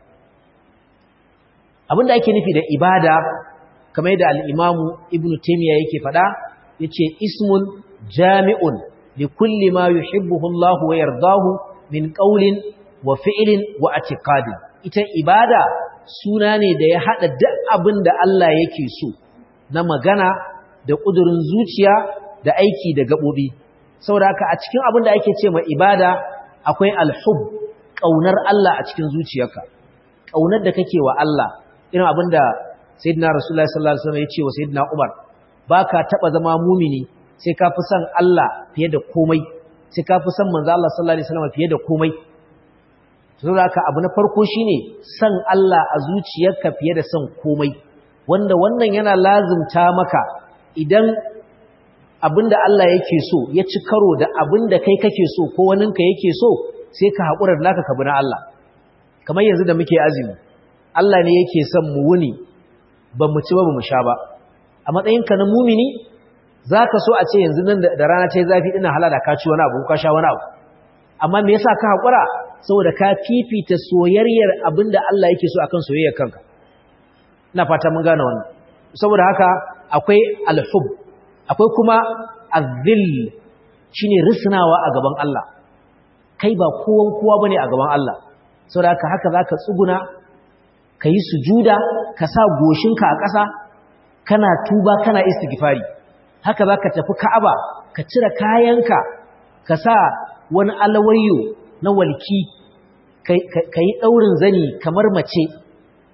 abinda ake nufi da ibada kamar yadda al-Imam Ibn Taymiyyah yake faɗa yace ismun jami'un li kulli ma yuhibbuhu Allah wa yardahu min qawlin wa fi'lin wa i'tiqadin ita ibada suna ne da ya hada duk abinda Allah yake so na magana da kudurin zuciya da aiki da gabobi saboda haka a cikin abinda ake ce ma ibada akwai al-hubb kaunar Allah a cikin zuciyarka kaunar da kake wa Allah irin abinda sayyidina Rasulullah sallallahu alaihi wasallam ya ce wa sayyidina Umar baka taba zama mumini sai ka fi son Allah fiye da komai sai ka fi son manzo Allah sallallahu alaihi wasallam fiye da komai saboda haka abu na farko shine son Allah a zuciyarka fiye da son komai wanda wannan yana lazumta maka idan abinda Allah yake so ya ci karo da abinda kai kake so ko waninka yake so sai ka haƙura da naka ka bi na Allah kamar yanzu da muke azumi Allah ne yake son mu wuni ba mu ci ba mu sha ba a matsayinka na mumini zaka so a ce yanzu nan da rana ta yi zafi ina halala ka ci wani abu ka sha wani abu amma me yasa ka haƙura saboda ka fifita soyayyar abinda Allah yake so akan soyayyar kanka ina fata mun gane wannan saboda haka akwai al-hub akwai kuma az-zill shine risnawa a gaban Allah kai ba kowa bane a gaban Allah saboda haka zaka tsuguna kai sujuda ka sa goshinka a ƙasa kana tuba kana istighfari haka zaka tafi Ka'aba ka cire kayanka ka sa wani alawayyo na walki kai daurin zani kamar mace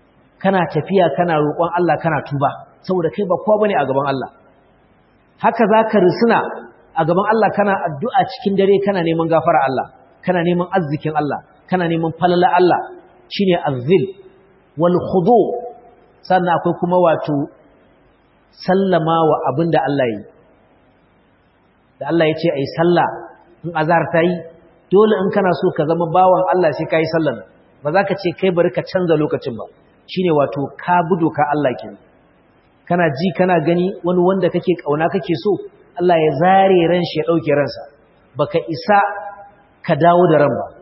kana tafiya kana roƙon Allah kana tuba saboda kai ba kowa bane a gaban Allah haka zaka risuna a gaban Allah kana addu'a cikin dare kana neman gafara Allah kana neman arzikin Allah kana neman falala Allah shine azzil wal khudu sannan akwai kuma wato sallama wa abinda Allah yi da Allah ya ce ai sallah in azhar tayi dole in kana so ka zama bawan Allah sai kai sallah ba za ka ce kai bari ka canza lokacin ba shine wato ka budo ka Allah kenan kana ji kana gani wani wanda kake kauna kake so Allah ya zare ran shi ya dauke ransa baka isa ka dawo da ran ba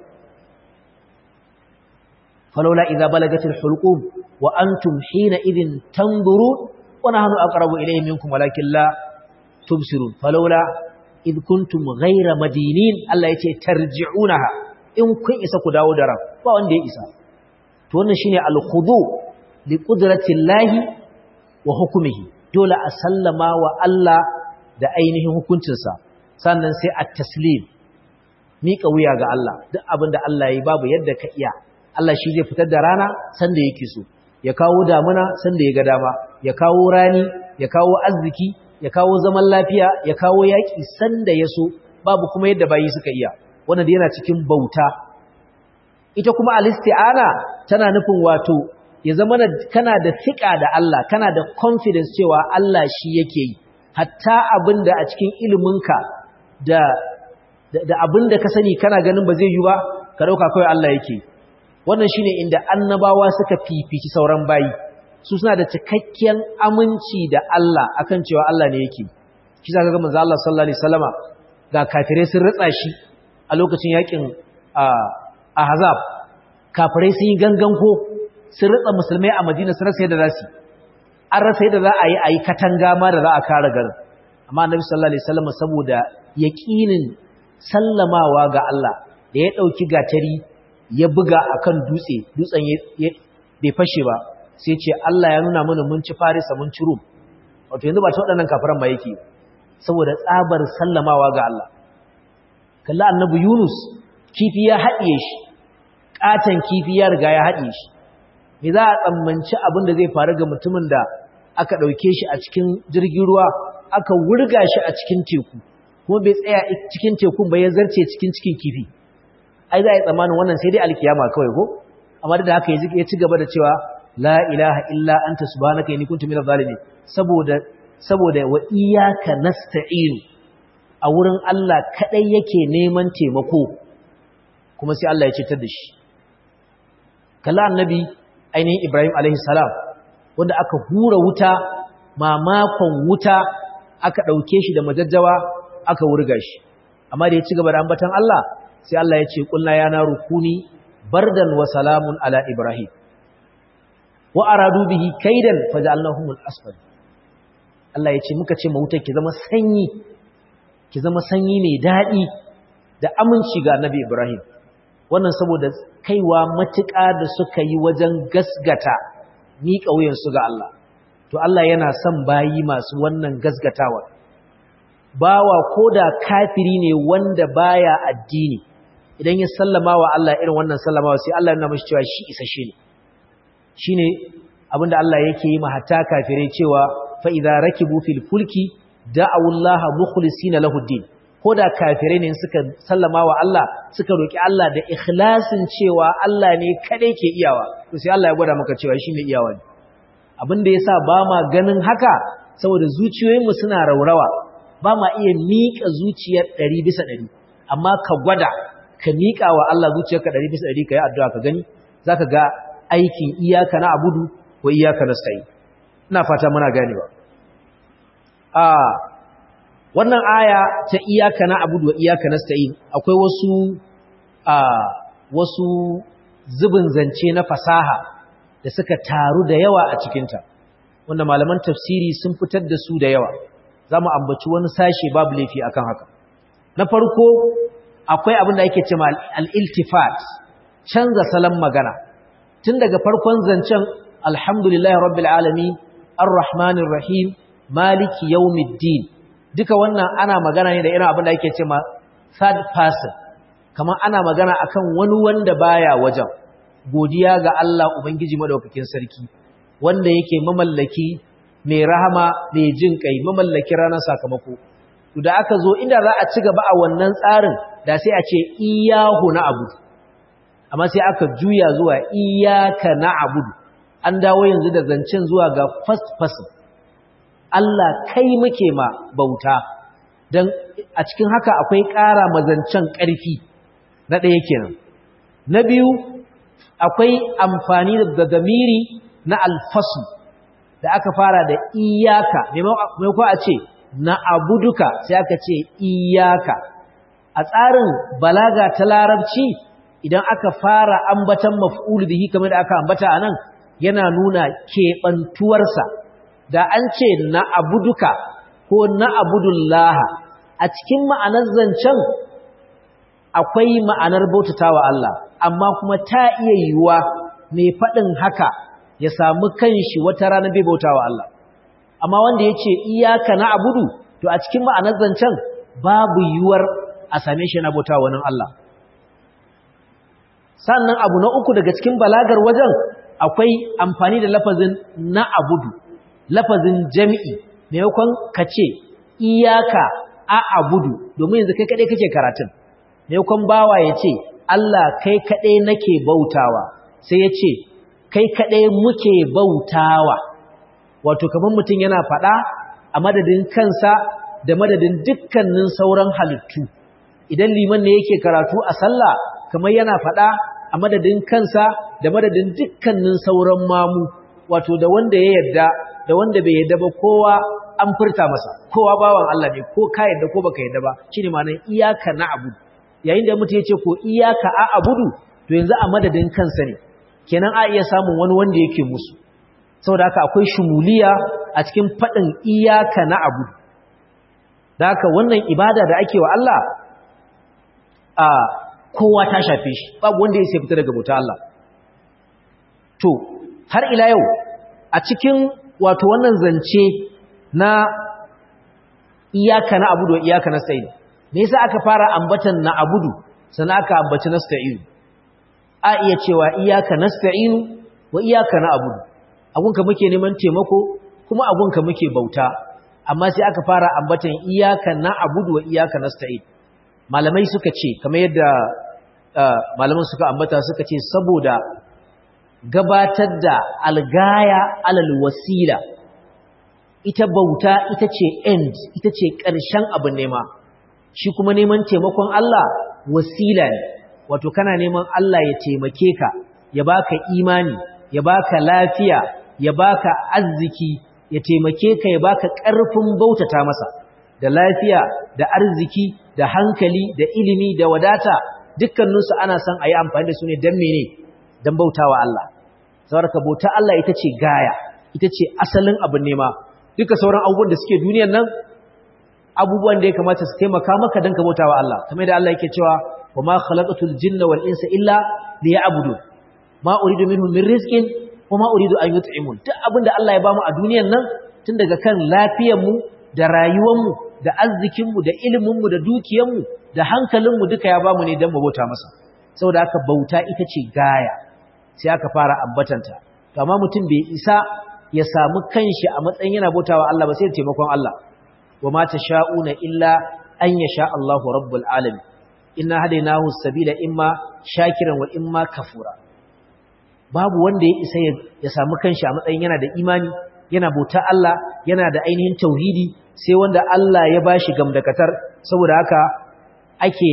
falawla idza balagatil hulqum wa antum hina idhin tanzurun wa nahnu aqrabu ilayhi minkum walakin la tubsirun falawla id kuntum ghayra madinin Allah yace tarji'unaha in kun isa ku dawo da ran ba wanda ya isa to wannan shine al-khudu li qudratillahi wa hukmihi dole a sallama wa Allah da ainihin hukuncinsa sannan sai at-taslim mika wuya ga Allah duk abinda Allah yayi babu yadda ka iya Allah shi zai fitar da rana sanda yake so ya kawo damuna sanda ya ga dama ya kawo rani ya kawo arziki ya kawo zaman lafiya ya kawo yaki sanda ya so babu kuma yadda bayi suka iya wannan yana cikin bauta ita kuma al-isti'ana tana nufin wato ya zama kana da fiqa da Allah kana da confidence cewa Allah shi yake yi hatta abinda a cikin iliminka da abinda ka sani kana ganin ba zai yi ba ka dauka kai Allah yake wannan shine inda annabawa suka fifici sauran bayi su suna da cikakken aminci da Allah akan cewa Allah ne yake shi zaka ga manzo Allah sallallahu alaihi wasallama ga kafirai sun ritsa shi a lokacin yakin Ahzab kafirai sun yi ganganko sun ritsa musulmai a Madina sun rasa yadda za su an rasa yadda za a yi katanga ma da za a kare garin amma Annabi sallallahu alaihi wasallama saboda yaqinin sallamawa ga Allah da ya dauki gatari ya buga akan dutsen bai fashe ba sai ce Allah ya nuna mana mun ci Farisa mun ci Rum wato yanzu ba ta waɗannan kafiran ba yake saboda tsabar sallamawa ga Allah kalla annabi Yunus kifi ya haɗiye shi ƙatan kifi ya riga ya haɗiye shi me za a tsammanci abin da zai faru ga mutumin da aka ɗauke shi a cikin jirgin ruwa aka wurga shi a cikin teku kuma bai tsaya cikin tekun ba ya zarce cikin kifi ai za a yi tsammanin wannan sai dai alkiyama kawai ko amma da haka ya ci gaba da cewa la ilaha illa anta subhanaka inni kuntu minadh zalimin saboda wa iyyaka nasta'in a wurin Allah kadai yake neman taimako kuma sai Allah ya cetar da shi kalla annabi ainihin Ibrahim alaihi salam wanda aka hura wuta mamakon wuta aka dauke shi da majajjawa aka wurga shi amma da ya ci gaba da ambatan Allah sai Allah ya ce kulna ya naru kuni bardan wa salamun ala Ibrahim wa aradu bihi kaidan faj'alnahum al-asfal Allah ya ce muka ce mawutar ki zama sanyi mai dadi da aminci ga Annabi Ibrahim wannan saboda kaiwa matuƙa da suka yi wajen gasgata miƙa wuyan su ga Allah to Allah yana son bayi masu wannan gasgatawa bawa koda kafiri ne wanda baya addini idan ya sallama wa Allah irin wannan sallamawa sai Allah yana mashi cewa shi isasshe ne shine abinda Allah yake yi ma hatta kafirai cewa fa idza rakibu fil fulki da'u Allah mukhlisina lahu din koda kafirai ne suka sallama wa Allah suka roki Allah da ikhlasin cewa Allah ne kadai ke iyawa to sai Allah ya gwada maka cewa shi mai iyawa ne abinda yasa ba ma ganin haka saboda zuciyoyinmu suna raurawa ba ma iya miƙa zuciyar 100% amma ka gwada ka miƙa wa Allah zuciyarka 100% ka yi addu'a ka gani zaka ga aikin iyaka na abudu wa iyaka nasta'in ina fata muna ganewa wannan aya ta iyaka na abudu wa iyaka nasta'in akwai wasu zubin zance na fasaha da suka taru da yawa a cikinta wanda malaman tafsiri sun fitar da su da yawa za mu ambaci wani sashe babu laifi akan haka na farko akwai abin da ake cewa al-iltifat canza salon magana tun daga farkon zancen alhamdulillahi rabbil alamin arrahmanir rahim maliki yawmiddin duka wannan ana magana ne da irin abin da ake cewa third person kamar ana magana akan wani wanda baya wajen godiya ga Allah ubangiji madaukakin sarki wanda yake mamallaki mai rahama mai jin kai mamallaki ranar sakamako to da aka zo inda za a ci gaba a wannan tsarin da sai a ce iyyahu na'budu amma sai aka juya zuwa iyyaka na'budu an dawo yanzu da zancen zuwa ga first person Allah kai muke ma bauta dan a cikin haka akwai ƙara mazancen ƙarfi na ɗaya kenan na biyu akwai amfani da damiri na alfasu da aka fara da iyaka maimakon a ce na abuduka sai aka ce iyaka a tsarin balaga ta larabci idan aka fara ambatan maf'ul bihi kamar da aka ambata anan yana nuna keɓantuwarsa da an ce na abuduka ko na abudullah a cikin ma'anar zancen akwai ma'anar bautatawa Allah amma kuma ta iya yiwuwa mai faɗin haka ya samu kanshi wata rana bai bautawa Allah amma wanda yace iyyaka na'budu to a cikin ma'anar zancen babu yiwuwar a same shi na bautawa wani Allah sannan abu na uku daga cikin balagar wajen akwai amfani da lafazin na'budu lafazin jami'i maimakon kace iyyaka a'budu domin yanzu kai kadai kake karatun maimakon bawa yace Allah kai kadai nake bautawa sai yace kai kaɗai muke bautawa wato kamar mutum yana faɗa a madadin kansa da madadin dukkanin sauran halittu idan liman ne yake karatu a sallah kamar yana faɗa a madadin kansa da madadin dukkanin sauran mamu wato da wanda ya yarda da wanda bai yarda ba kowa an furta masa kowa bawan Allah ne ko ka yarda ko baka yarda ba shine ma'anar iyyaka na'budu yayin da mutum yace ko iyyaka a'budu to yanzu a madadin kansa ne kenan a iya samun wani wanda yake musu saboda haka akwai shumuliya a cikin fadin iyyaka na'budu da haka wannan ibada da ake wa Allah a kowa ta shafe shi babu wanda ya sai fita daga bauta Allah to har ila yau a cikin wato wannan zance na iyyaka na'budu wa iyyaka nasta'in me yasa aka fara ambatan na'budu sannan aka ambaci nasta'in a iya cewa iyyaka nasta'inu wa iyyaka na'budu abunka muke neman taimako kuma abunka muke bauta amma sai aka fara ambatan iyyaka na'budu wa iyyaka nasta'in malamai suka ce kamar yadda malaman suka ambata suka ce saboda gabatar da algaya alal wasila ita bauta ita ce end ita ce ƙarshen abin nema shi kuma neman taimakon Allah wasila ne wato kana neman Allah ya taimake ka ya baka imani ya baka lafiya ya baka arziki ya taimake ka ya baka ƙarfin bautata masa da lafiya da arziki da hankali da ilimi da wadata dukkaninsu ana son a yi amfani da su ne don mene don bautawa Allah saboda bauta Allah ita ce gaya ita ce asalin abin nema duka sauran abubuwan da suke duniyan nan abubuwan da ya kamata su taimaka maka don ka bautawa Allah kamar da Allah yake cewa وما خلقت الجن والإنس إلا ليعبدون ما أريد منهم من رزق وما أريد أن يطعمون duk abinda Allah ya bamu a duniyar nan tun daga kan lafiyar mu da rayuwar mu da arzikin mu da ilimin mu da dukiyar mu da hankalin mu duka ya bamu ne dan mu bauta masa saboda haka bauta ita ce gaya sai aka fara ambatanta to amma mutum bai isa ya samu kanshi a matsayin yana bautawa Allah ba sai da taimakon Allah wa ma tasha'una illa an yasha Allahu rabbul alamin inna hadainahu sabila imma shakiran wa imma kafura babu wanda ya isa ya samu kanshi a matsayin yana da imani yana bauta Allah yana da ainihin tauhidi sai wanda Allah ya bashi gamdakatar saboda haka ake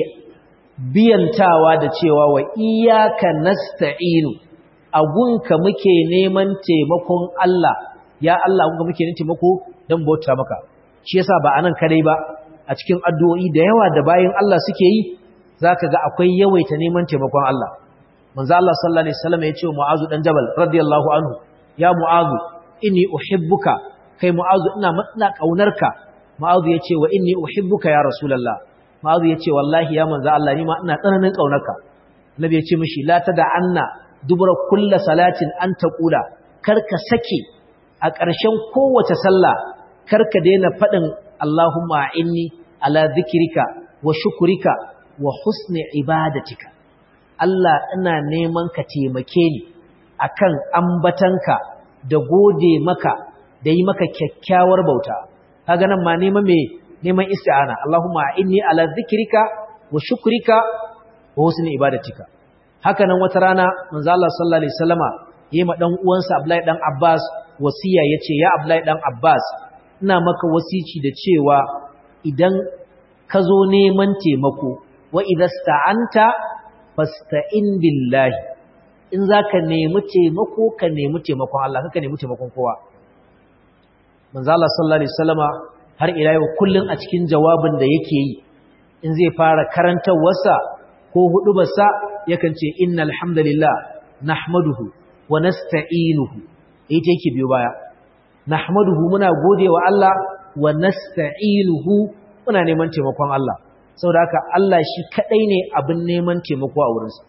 biyantawa da cewa wa iyyaka nasta'inu agunka muke neman taimakon Allah ya Allah agunka muke neman taimako dan bauta maka shi yasa ba anan kadai ba a cikin addu'o'i da yawa da bayin Allah suke yi zaka ga akwai yawaita neman taimakon Allah manzo Allah sallallahu alaihi wasallam ya ce wa Mu'adh dan Jabal radiyallahu anhu ya Mu'adh inni uhibbuka kai Mu'adh ina kaunarka Mu'adh ya ce wa inni uhibbuka ya Rasulullah Mu'adh ya ce wallahi ya manzo Allah ni ma ina tsananin kaunarka Nabi ya ce mishi la tad'anna dubura kulli salatin an taqula karka sake a ƙarshen kowace sallah karka daina fadin Allahumma inni ala dhikrika wa shukrika wa husni ibadatika Allah ina neman ka taimake ni akan ambatanka da gode maka da yi maka kyakkyawar bauta kaga nan ma neman isti'ana Allahumma inni ala dhikrika wa shukrika wa husni ibadatika haka nan wata rana manzo Allah sallallahu alaihi wasallama yayi ma dan uwansa Abdullahi dan Abbas wasiya yace ya Abdullahi dan Abbas ina maka wasici da cewa idan ka zo neman taimako wa idasta'anta fasta'in billahi in zaka nemi taimako ka nemi taimakon Allah kaka nemi taimakon kowa manzo Allah sallallahu alaihi wasallama har ila yau kullun a cikin jawabin da yake yi in zai fara karantawarsa ko hudubarsa yakan ce innal hamdalillah nahmaduhu wa nasta'inuhu ita yake biyo baya nahmaduhu muna godewa Allah wa nasta'inuhu muna neman taimakon Allah saboda haka Allah shi kadai ne abin neman taimako a wurinsa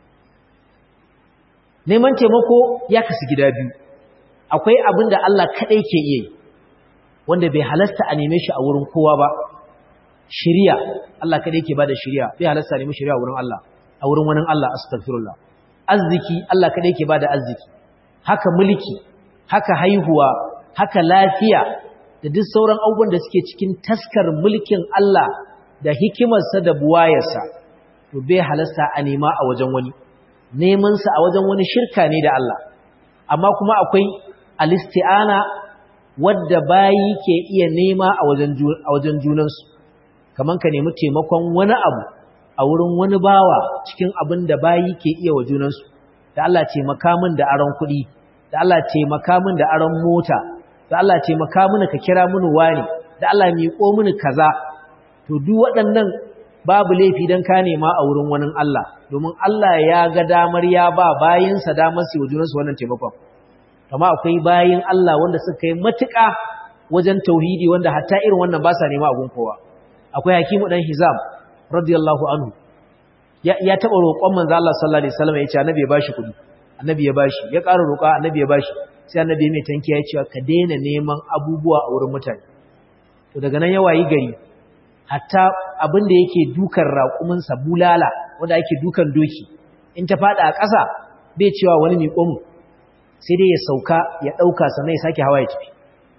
neman taimako ya kasu gida biyu akwai abin da Allah kadai ke iya yi wanda bai halasta a neme shi a wurin kowa ba shiriya Allah kadai ke bada shiriya bai halasta a neme shiriya a wurin Allah a wurin wani Allah astaghfirullah arziki Allah kadai ke bada arziki haka mulki haka haihuwa haka lafiya da duk sauran abubuwan da suke cikin taskar mulkin Allah da hikimarsa da buwayarsa to bai halasta a nema a wajen wani neman sa a wajen wani shirka ne da Allah amma kuma akwai alisti'ana wadda bayi ke iya nema a wajen junansu kaman ka nemi taimakon wani abu a wurin wani bawa cikin abin da bayi ke iya wa junansu da Allah taimaka min da aron kuɗi da Allah taimaka min da aron mota da Allah taimaka mini ka kira mini wani da Allah miƙo mini kaza to duk waɗannan babu laifi dan ka nema a wurin wani Allah domin Allah ya ga damar ya ba bayinsa damar su wajunan su wannan taimakon amma akwai bayin Allah wanda suka yi matuƙa wajen tauhidi wanda hatta irin wannan ba sa nema a gun kowa akwai Hakimu dan Hizam radiyallahu anhu ya taba roƙon manzo Allah sallallahu alaihi wasallam ya ce annabi ya bashi kuɗi annabi ya bashi ya ƙara roƙa annabi ya bashi sai annabi mai tankiya ya ce ka daina neman abubuwa a wurin mutane to daga nan ya wayi gari hatta abin da yake dukan raƙumin sa bulala wanda yake dukan doki in ta fada a ƙasa bai cewa wani mai komu sai dai ya sauka ya dauka sannan ya sake hawa ya tafi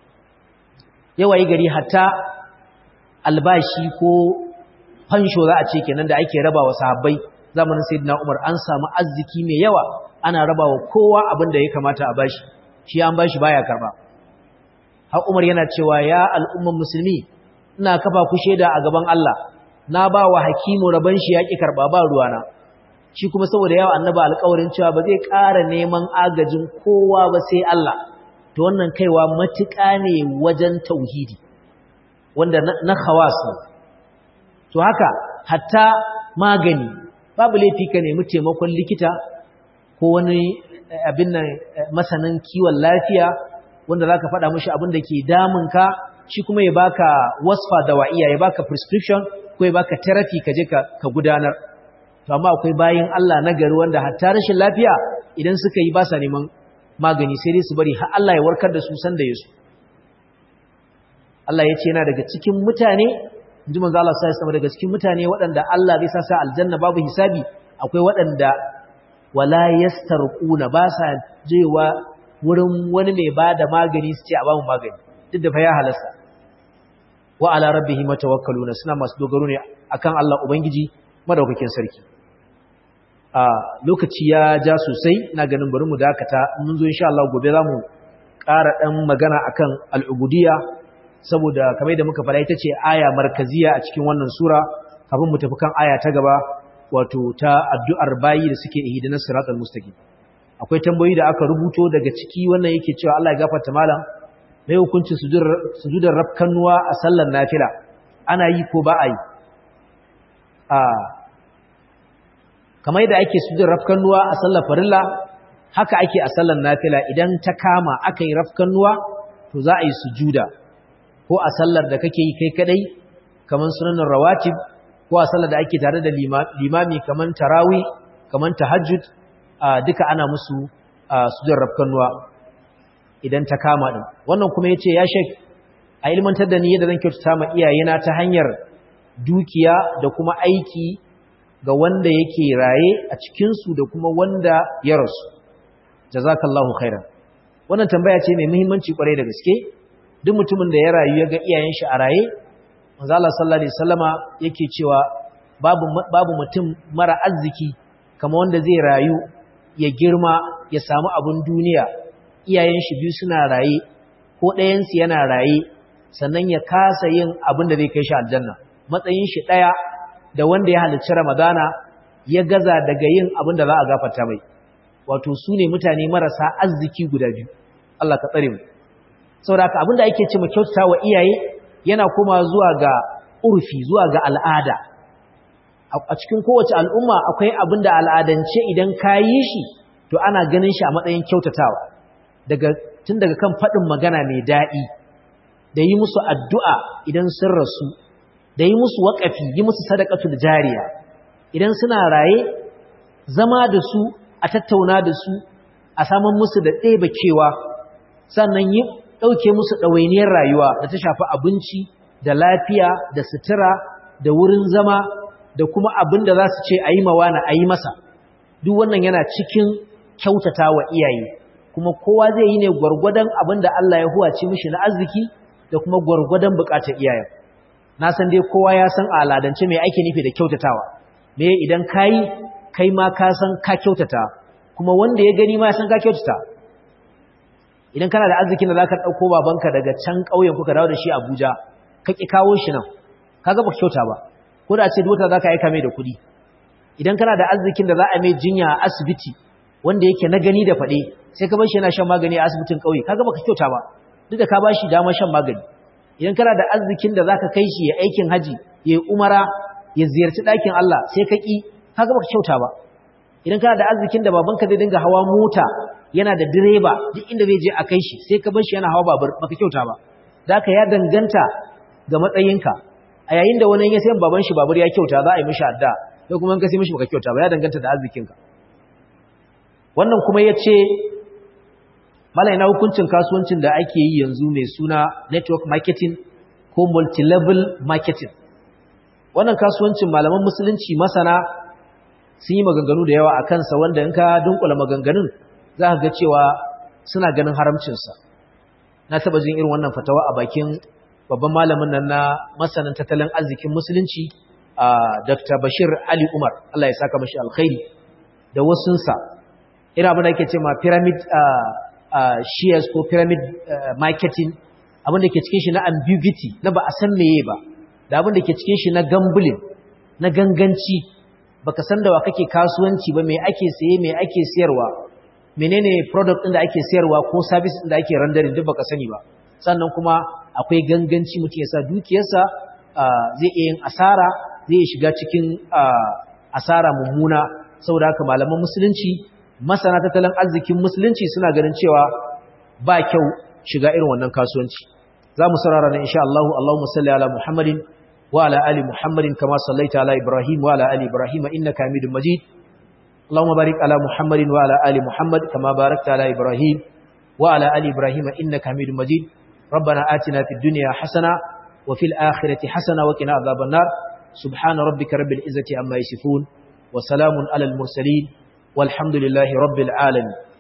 ya wayi gari hatta albashi ko fansho za a ce kenan da ake rabawa sahabbai zamanin sayyidina Umar an samu arziki mai yawa ana rabawa kowa abin da ya kamata a bashi shi an bashi baya karba har Umar yana cewa ya al'umman musulmi ina kafa ku sheda a gaban Allah na ba wa Hakimu raban shi yaki karba ba ruwana shi kuma saboda yawa annabi alƙawarin cewa ba zai ƙara neman agajin kowa ba sai Allah to wannan kaiwa matuƙa ne wajen tauhidi wanda na khawas ne to haka hatta magani babu laifi ka nemi taimakon likita ko wani abin nan masanin kiwon lafiya wanda zaka faɗa mishi abin da ke damunka shi kuma ya baka wasfa dawa'iya ya baka prescription ko ya baka therapy ka je ka gudanar to amma akwai bayin Allah na gari wanda hatta rashin lafiya idan suka yi ba sa neman magani sai dai su bari har Allah ya warkar da su san da yesu Allah ya ce yana daga cikin mutane inji manzo Allah sai sama daga cikin mutane waɗanda Allah zai sa aljanna babu hisabi akwai waɗanda wala yastarquna ba sa jewa wurin wani mai bada magani su ce a ba mu magani duk da fa ya halasta wa ala rabbihim tawakkaluna suna masu dogaro ne akan Allah ubangiji madaukakin sarki a lokaci ya ja sosai ina ganin bari mu dakata mun zo insha Allah gobe zamu ƙara dan magana akan al-ubudiyya saboda kamar da muka fara ita ce aya markaziya a cikin wannan sura kafin mu tafi kan aya ta gaba wato ta addu'ar bayi da suke ihdinas siratal mustaqim akwai tambayoyi da aka rubuto daga ciki wannan yake cewa Allah ya gafarta malam mai hukuncin sujudar rafkanuwa a sallar nafila ana yi ko ba a yi kamar yadda ake sujudar rafkanuwa a sallar farilla haka ake a sallar nafila idan ta kama aka yi rafkanuwa to za a yi sujuda ko a sallar da kake yi kai kadai kaman sunanin rawatib ko a sallar da ake tare da limami kaman tarawi kaman tahajjud duka ana musu sujudar rafkanuwa idan ta kama din wannan kuma yace ya shek a ilmantar da ni yadda zan kyautata ma iyayena ta hanyar dukiya da kuma aiki ga wanda yake raye a cikin su da kuma wanda ya rasu jazakallahu khairan wannan tambaya ce mai muhimmanci kwarai da gaske. Duk mutumin da ya rayu ya ga iyayen shi a raye, manzo Allah sallallahu alaihi wasallama yake cewa babu mutum mara arziki kamar wanda zai rayu ya girma ya samu abun duniya, iyayen shi biyu suna raye ko ɗayan su yana raye, sannan ya kasa yin abin da zai kai shi aljanna. Matsayin shi ɗaya da wanda ya halarci Ramadana ya gaza daga yin abin da za a gafarta mai. Wato su ne mutane marasa arziki guda biyu. Allah ka tsare mu. Saboda haka abin da ake ce mu kyautata wa iyaye yana koma zuwa ga urfi, zuwa ga al'ada. A cikin kowace al'umma akwai abin da al'adance idan ka yi shi to ana ganin shi a matsayin kyautatawa. Tun daga kan faɗin magana mai daɗi, da yi musu addu'a idan sun rasu, da yi musu waƙafi, yi musu sadaqatul jariya. Idan suna raye, zama da su, a tattauna da su, a saman musu da ɗebe kewa, sannan yi ɗauke musu ɗawainiyar rayuwa da ta shafi abinci, da lafiya, da sutura, da wurin zama, da kuma abin da za su ce a yi mawana a yi masa. Duk wannan yana cikin kyautata wa iyaye, kuma kowa zai yi ne gwargwadon abin da Allah ya huwace mishi na arziki da kuma gwargwadon buƙatar iyayen. Na san dai kowa ya san a aladance me ake nufi da kyautatawa. Me idan kai ma ka san ka kyautata, kuma wanda ya gani ma ya san ka kyautata. Idan kana da arzikin da zaka dauko babanka daga can ƙauyen kuka dawo da shi Abuja, ka ki kawo shi nan, kaga baka kyauta ba. Ko da ce dota zaka aika mai da kuɗi. Idan kana da arzikin da za a mai jinya a asibiti wanda yake na gani da fade, sai ka bar shi yana shan magani a asibitin ƙauye, kaga baka kyauta ba. Duk da ka bashi damar shan magani. Idan kana da arzikin da zaka kai shi ya aikin haji, ya umara, ya ziyarci ɗakin Allah, sai ka ki, kaga baka kyauta ba. Idan kana da arzikin da babanka zai dinga hawa mota, yana da direba duk inda zai je a kai shi, sai ka bar shi yana hawa babur, baka kyauta ba. Da haka ya danganta ga matsayinka. A yayin da wani ya sayan baban shi babur ya kyauta, za a yi mishi adda, sai kuma in ka sai mishi baka kyauta ba, ya danganta da arzikinka. Wannan kuma yace malai na hukuncin kasuwancin da ake yi yanzu mai suna network marketing ko multi-level marketing. Wannan kasuwancin malaman musulunci masana sun yi maganganu da yawa a kansa, wanda in ka dunkula maganganun za ka ga cewa suna ganin haramcinsa. Na taɓa jin irin wannan fatawa a bakin babban malamin nan na masanin tattalin arzikin musulunci, Dr. Bashir Ali Umar, Allah ya saka mashi alkhairi, da wasunsa. Ina abin da ake ce ma pyramid shares ko pyramid marketing, abin da ke cikin shi na ambiguity, na ba a san meye ba, da abin da ke cikin shi na gambling, na ganganci, baka san da wa kake kasuwanci ba, me ake saye, me ake sayarwa, menene product din da ake sayarwa ko service din da ake rendering, duk baka sani ba. Sannan kuma akwai ganganci, mutum ya sa dukiyarsa zai iya yin asara, zai iya shiga cikin asara mummuna. Saboda haka malaman musulunci, masana tattalin arzikin musulunci suna ganin cewa ba kyau shiga irin wannan kasuwanci. Za mu saurara ne insha Allah. Allahumma salli ala Muhammadin wa ala ali Muhammadin kama sallaita ala Ibrahim wa ala ali Ibrahim innaka Hamidum Majid. Allahumma barik ala Muhammadin wa ala ali Muhammad kama barakta ala Ibrahim wa ala ali Ibrahim innaka Hamidum Majid. ربنا آتنا في الدنيا حسنة وفي الآخرة حسنة وقنا عذاب النار. سبحان ربك رب العزة عما يصفون وسلام على المرسلين والحمد لله رب العالمين.